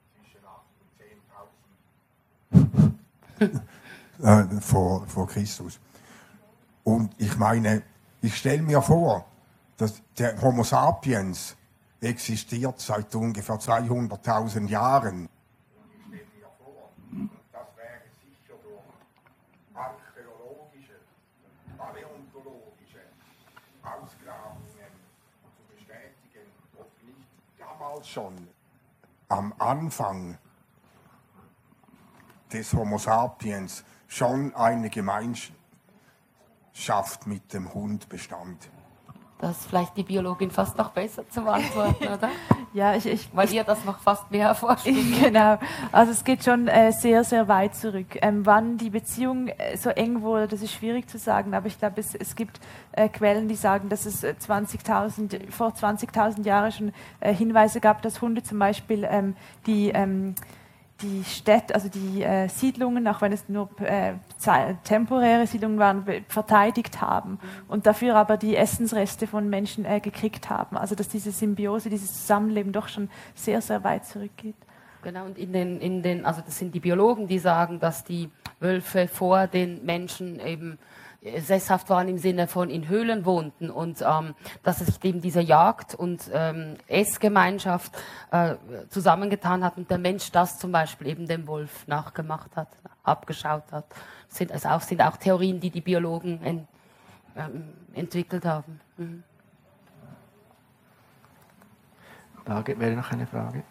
zwischen acht und zehntausend äh, vor, vor Christus. Und ich meine, ich stelle mir vor, dass der Homo sapiens existiert seit ungefähr zweihunderttausend Jahren. Ich stelle mir vor, das wäre sicher durch archäologische, paläontologische Ausgrabungen zu bestätigen, ob nicht damals schon am Anfang des Homo sapiens schon eine Gemeinschaft mit dem Hund bestand. Das ist vielleicht die Biologin fast noch besser zu beantworten, oder? Ja, ich, ich, Weil ihr das noch fast mehr erforscht. Genau, also es geht schon äh, sehr, sehr weit zurück. Ähm, wann die Beziehung äh, so eng wurde, das ist schwierig zu sagen, aber ich glaube, es, es gibt äh, Quellen, die sagen, dass es zwanzigtausend, vor zwanzigtausend Jahren schon äh, Hinweise gab, dass Hunde zum Beispiel ähm, die ähm, die Städte, also die äh, Siedlungen, auch wenn es nur äh, temporäre Siedlungen waren, verteidigt haben und dafür aber die Essensreste von Menschen äh, gekriegt haben. Also dass diese Symbiose, dieses Zusammenleben doch schon sehr, sehr weit zurückgeht. Genau, und in den, in den, also das sind die Biologen, die sagen, dass die Wölfe vor den Menschen eben sesshaft waren im Sinne von in Höhlen wohnten und ähm, dass sich eben diese Jagd- und ähm, Essgemeinschaft äh, zusammengetan hat und der Mensch das zum Beispiel eben dem Wolf nachgemacht hat, abgeschaut hat. Das sind also auch, sind auch Theorien, die die Biologen en, ähm, entwickelt haben. Mhm. Da wäre noch eine Frage.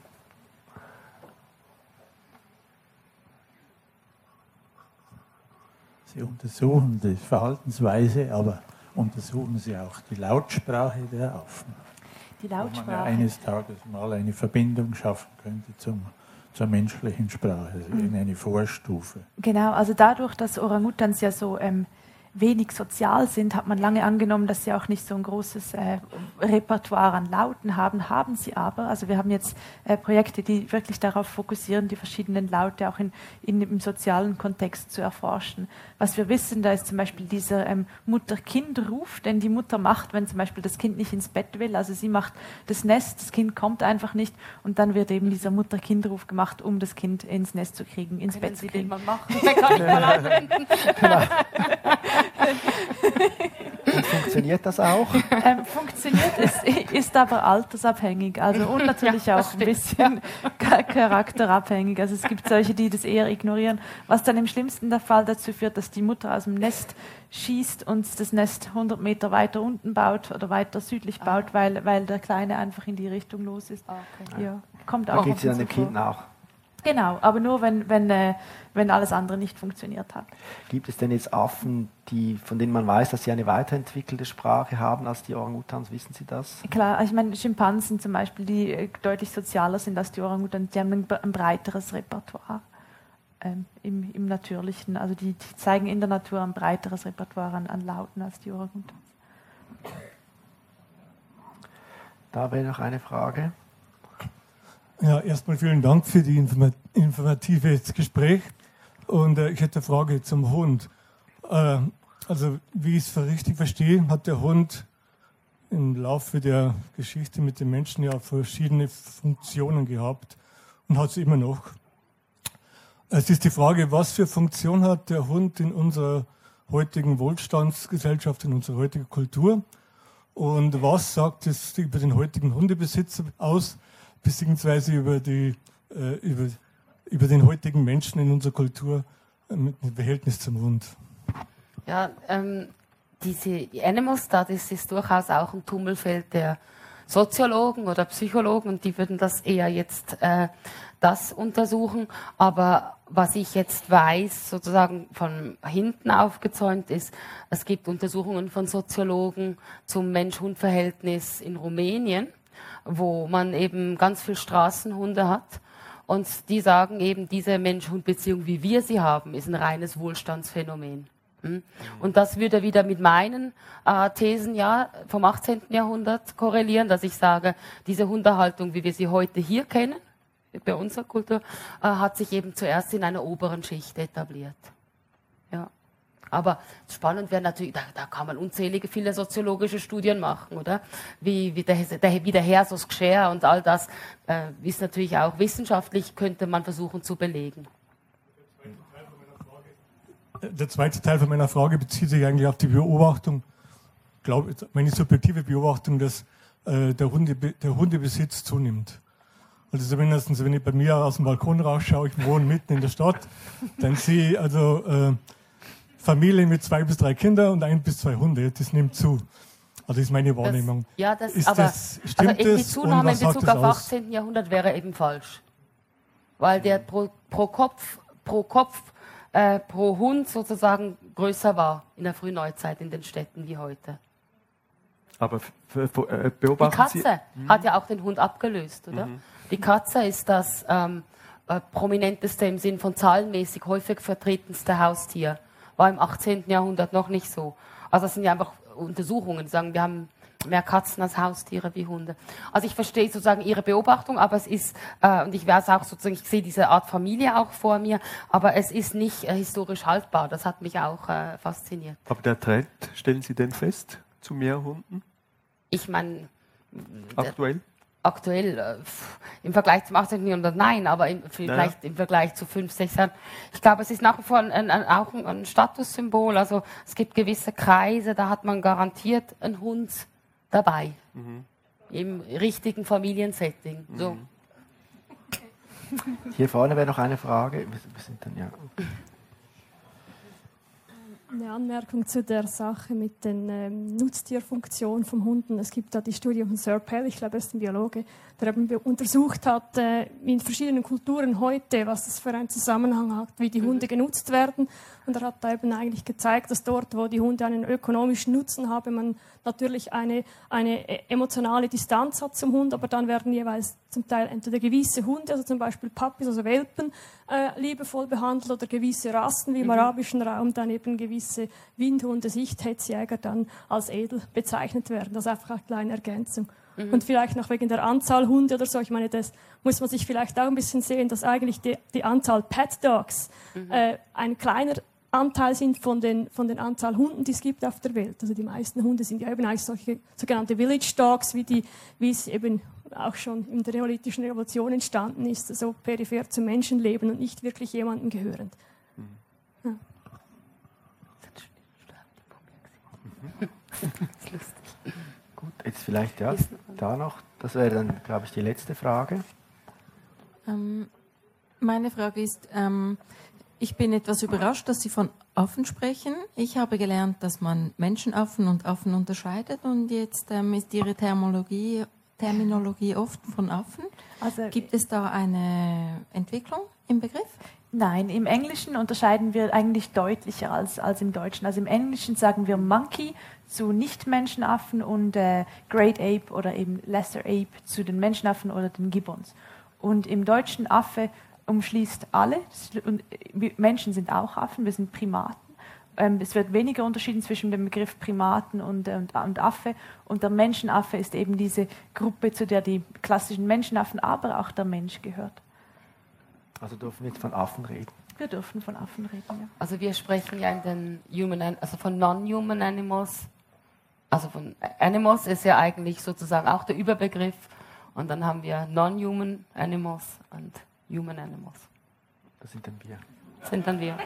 Sie untersuchen die Verhaltensweise, aber untersuchen Sie auch die Lautsprache der Affen. Die Wo man Lautsprache. ja eines Tages mal eine Verbindung schaffen könnte zum, zur menschlichen Sprache, also in eine Vorstufe. Genau, also dadurch, dass Orangutans ja so ähm, wenig sozial sind, hat man lange angenommen, dass sie auch nicht so ein großes äh, Repertoire an Lauten haben, haben sie aber. Also wir haben jetzt äh, Projekte, die wirklich darauf fokussieren, die verschiedenen Laute auch in, in, im sozialen Kontext zu erforschen. Was wir wissen, da ist zum Beispiel dieser ähm, Mutter-Kind-Ruf, den die Mutter macht, wenn zum Beispiel das Kind nicht ins Bett will. Also sie macht das Nest, das Kind kommt einfach nicht und dann wird eben dieser Mutter-Kind-Ruf gemacht, um das Kind ins Nest zu kriegen, ins Können Bett zu Sie kriegen. den mal machen? Den kann ich mal anwenden. Und funktioniert das auch? Ähm, funktioniert, ist, ist aber altersabhängig, also und natürlich Ja, auch das ein stimmt, bisschen ja. charakterabhängig. Also es gibt solche, die das eher ignorieren, was dann im schlimmsten der Fall dazu führt, dass die Mutter aus dem Nest schießt und das Nest hundert Meter weiter unten baut oder weiter südlich baut, ah. weil, weil der Kleine einfach in die Richtung los ist. Okay. Ja, kommt Da auch geht sie dann dem vor. Kind nach. Genau, aber nur wenn, wenn, äh, wenn alles andere nicht funktioniert hat. Gibt es denn jetzt Affen, die, von denen man weiß, dass sie eine weiterentwickelte Sprache haben als die Orangutans? Wissen Sie das? Klar, also ich meine Schimpansen zum Beispiel, die äh, deutlich sozialer sind als die Orangutans, die haben ein, ein breiteres Repertoire ähm, im, im Natürlichen. Also die, die zeigen in der Natur ein breiteres Repertoire an, an Lauten als die Orangutans. Da wäre noch eine Frage. Ja, erstmal vielen Dank für die informa- informative Gespräch. Und äh, ich hätte eine Frage zum Hund. Äh, also, wie ich es für richtig verstehe, hat der Hund im Laufe der Geschichte mit den Menschen ja verschiedene Funktionen gehabt und hat es immer noch. Es ist die Frage, was für Funktion hat der Hund in unserer heutigen Wohlstandsgesellschaft, in unserer heutigen Kultur? Und was sagt es über den heutigen Hundebesitzer aus, beziehungsweise über, die, äh, über, über den heutigen Menschen in unserer Kultur äh, mit dem Verhältnis zum Hund? Ja, ähm, diese Animal Studies ist durchaus auch ein Tummelfeld der Soziologen oder Psychologen und die würden das eher jetzt äh, das untersuchen. Aber was ich jetzt weiß, sozusagen von hinten aufgezäumt ist, es gibt Untersuchungen von Soziologen zum Mensch-Hund-Verhältnis in Rumänien, wo man eben ganz viel Straßenhunde hat. Und die sagen eben, diese Mensch-Hund-Beziehung, wie wir sie haben, ist ein reines Wohlstandsphänomen. Und das würde wieder mit meinen äh, Thesen ja, vom achtzehnten Jahrhundert korrelieren, dass ich sage, diese Hundehaltung, wie wir sie heute hier kennen, bei unserer Kultur, äh, hat sich eben zuerst in einer oberen Schicht etabliert. Ja. Aber spannend wäre natürlich, da, da kann man unzählige viele soziologische Studien machen, oder? Wie, wie, der, der, wie der Hersus Gscher und all das äh, ist natürlich auch wissenschaftlich, könnte man versuchen zu belegen. Der zweite Teil von meiner Frage bezieht sich eigentlich auf die Beobachtung, glaube, meine subjektive Beobachtung, dass äh, der, Hunde, der Hundebesitz zunimmt. Also zumindest, wenn ich bei mir aus dem Balkon rausschaue, ich wohne mitten in der Stadt, dann sehe ich also äh, Familien mit zwei bis drei Kindern und ein bis zwei Hunde. Das nimmt zu. Also das ist meine Wahrnehmung. Das, ja, das, ist aber das, stimmt also die das Zunahme in Bezug auf aus? achtzehnten Jahrhundert wäre eben falsch. Weil der pro, pro Kopf, pro Kopf Äh, pro Hund sozusagen größer war in der Frühneuzeit in den Städten wie heute. Aber äh, beobachten Die Katze Sie? hat ja auch den Hund abgelöst, oder? Mhm. Die Katze ist das ähm, äh, prominenteste im Sinn von zahlenmäßig häufig vertretenste Haustier. War im achtzehnten Jahrhundert noch nicht so. Also das sind ja einfach Untersuchungen, die sagen, wir haben mehr Katzen als Haustiere wie Hunde. Also ich verstehe sozusagen Ihre Beobachtung, aber es ist, äh, und ich weiß auch sozusagen, ich sehe diese Art Familie auch vor mir, aber es ist nicht äh, historisch haltbar. Das hat mich auch äh, fasziniert. Aber der Trend, stellen Sie den fest, zu mehr Hunden? Ich meine... Aktuell? Aktuell, äh, im Vergleich zum achtzehnten Jahrhundert nein, aber im, vielleicht naja. im Vergleich zu fünf, sechs Jahren. Ich glaube, es ist nach wie vor ein, ein, auch ein, ein Statussymbol. Also es gibt gewisse Kreise, da hat man garantiert einen Hund dabei. Mhm. Im richtigen Familiensetting. Mhm. So. Hier vorne wäre noch eine Frage. Wir sind dann, ja. Eine Anmerkung zu der Sache mit den ähm, Nutztierfunktionen von Hunden. Es gibt da die Studie von Sir Pell, ich glaube, er ist ein Biologe, der eben untersucht hat, äh, in verschiedenen Kulturen heute, was das für einen Zusammenhang hat, wie die Hunde genutzt werden. Und er hat da eben eigentlich gezeigt, dass dort, wo die Hunde einen ökonomischen Nutzen haben, man natürlich eine, eine emotionale Distanz hat zum Hund, aber dann werden jeweils zum Teil entweder gewisse Hunde, also zum Beispiel Puppies, also Welpen, äh, liebevoll behandelt oder gewisse Rassen wie im mhm. arabischen Raum dann eben gewisse Windhunde, Sichthetzjäger dann als edel bezeichnet werden. Das ist einfach eine kleine Ergänzung. Mhm. Und vielleicht noch wegen der Anzahl Hunde oder so, ich meine, das muss man sich vielleicht auch ein bisschen sehen, dass eigentlich die, die Anzahl Pet Dogs mhm. äh, ein kleiner Anteil sind von den, von den Anzahl Hunden, die es gibt auf der Welt. Also die meisten Hunde sind ja eben eigentlich solche sogenannte Village Dogs, wie, die, wie es eben auch schon in der neolithischen Revolution entstanden ist, so also peripher zum Menschenleben und nicht wirklich jemandem gehörend. Mhm. Ja. Das ist lustig. Gut, jetzt vielleicht ja, da noch. Das wäre dann, glaube ich, die letzte Frage. Ähm, meine Frage ist, ähm, ich bin etwas überrascht, dass Sie von Affen sprechen. Ich habe gelernt, dass man Menschenaffen und Affen unterscheidet und jetzt ähm, ist Ihre Terminologie, Terminologie oft von Affen. Also, gibt es da eine Entwicklung im Begriff? Nein, im Englischen unterscheiden wir eigentlich deutlicher als, als im Deutschen. Also im Englischen sagen wir Monkey zu Nicht-Menschenaffen und äh, Great Ape oder eben Lesser Ape zu den Menschenaffen oder den Gibbons. Und im Deutschen Affe umschließt alle. Und Menschen sind auch Affen, wir sind Primaten. Ähm, es wird weniger unterschieden zwischen dem Begriff Primaten und, äh, und, und Affe. Und der Menschenaffe ist eben diese Gruppe, zu der die klassischen Menschenaffen, aber auch der Mensch gehört. Also dürfen wir jetzt von Affen reden? Wir dürfen von Affen reden, ja. Also wir sprechen ja in den Human, also von Non-Human Animals. Also von Animals ist ja eigentlich sozusagen auch der Überbegriff. Und dann haben wir Non-Human Animals und Human Animals. Das sind dann wir. Das sind dann wir.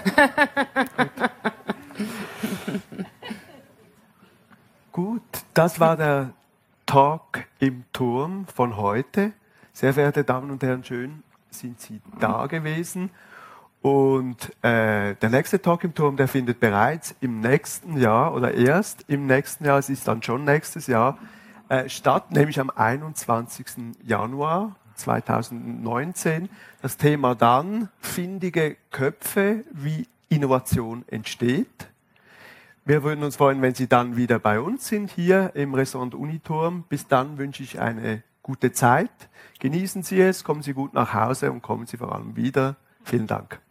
Gut, das war der Talk im Turm von heute. Sehr verehrte Damen und Herren, schön sind Sie da gewesen. Und äh, der nächste Talk im Turm, der findet bereits im nächsten Jahr oder erst im nächsten Jahr, es ist dann schon nächstes Jahr, äh, statt, nämlich am einundzwanzigsten Januar zweitausendneunzehn. Das Thema dann findige Köpfe, wie Innovation entsteht. Wir würden uns freuen, wenn Sie dann wieder bei uns sind, hier im Restaurant Uniturm. Bis dann wünsche ich eine gute Zeit. Genießen Sie es, kommen Sie gut nach Hause und kommen Sie vor allem wieder. Vielen Dank.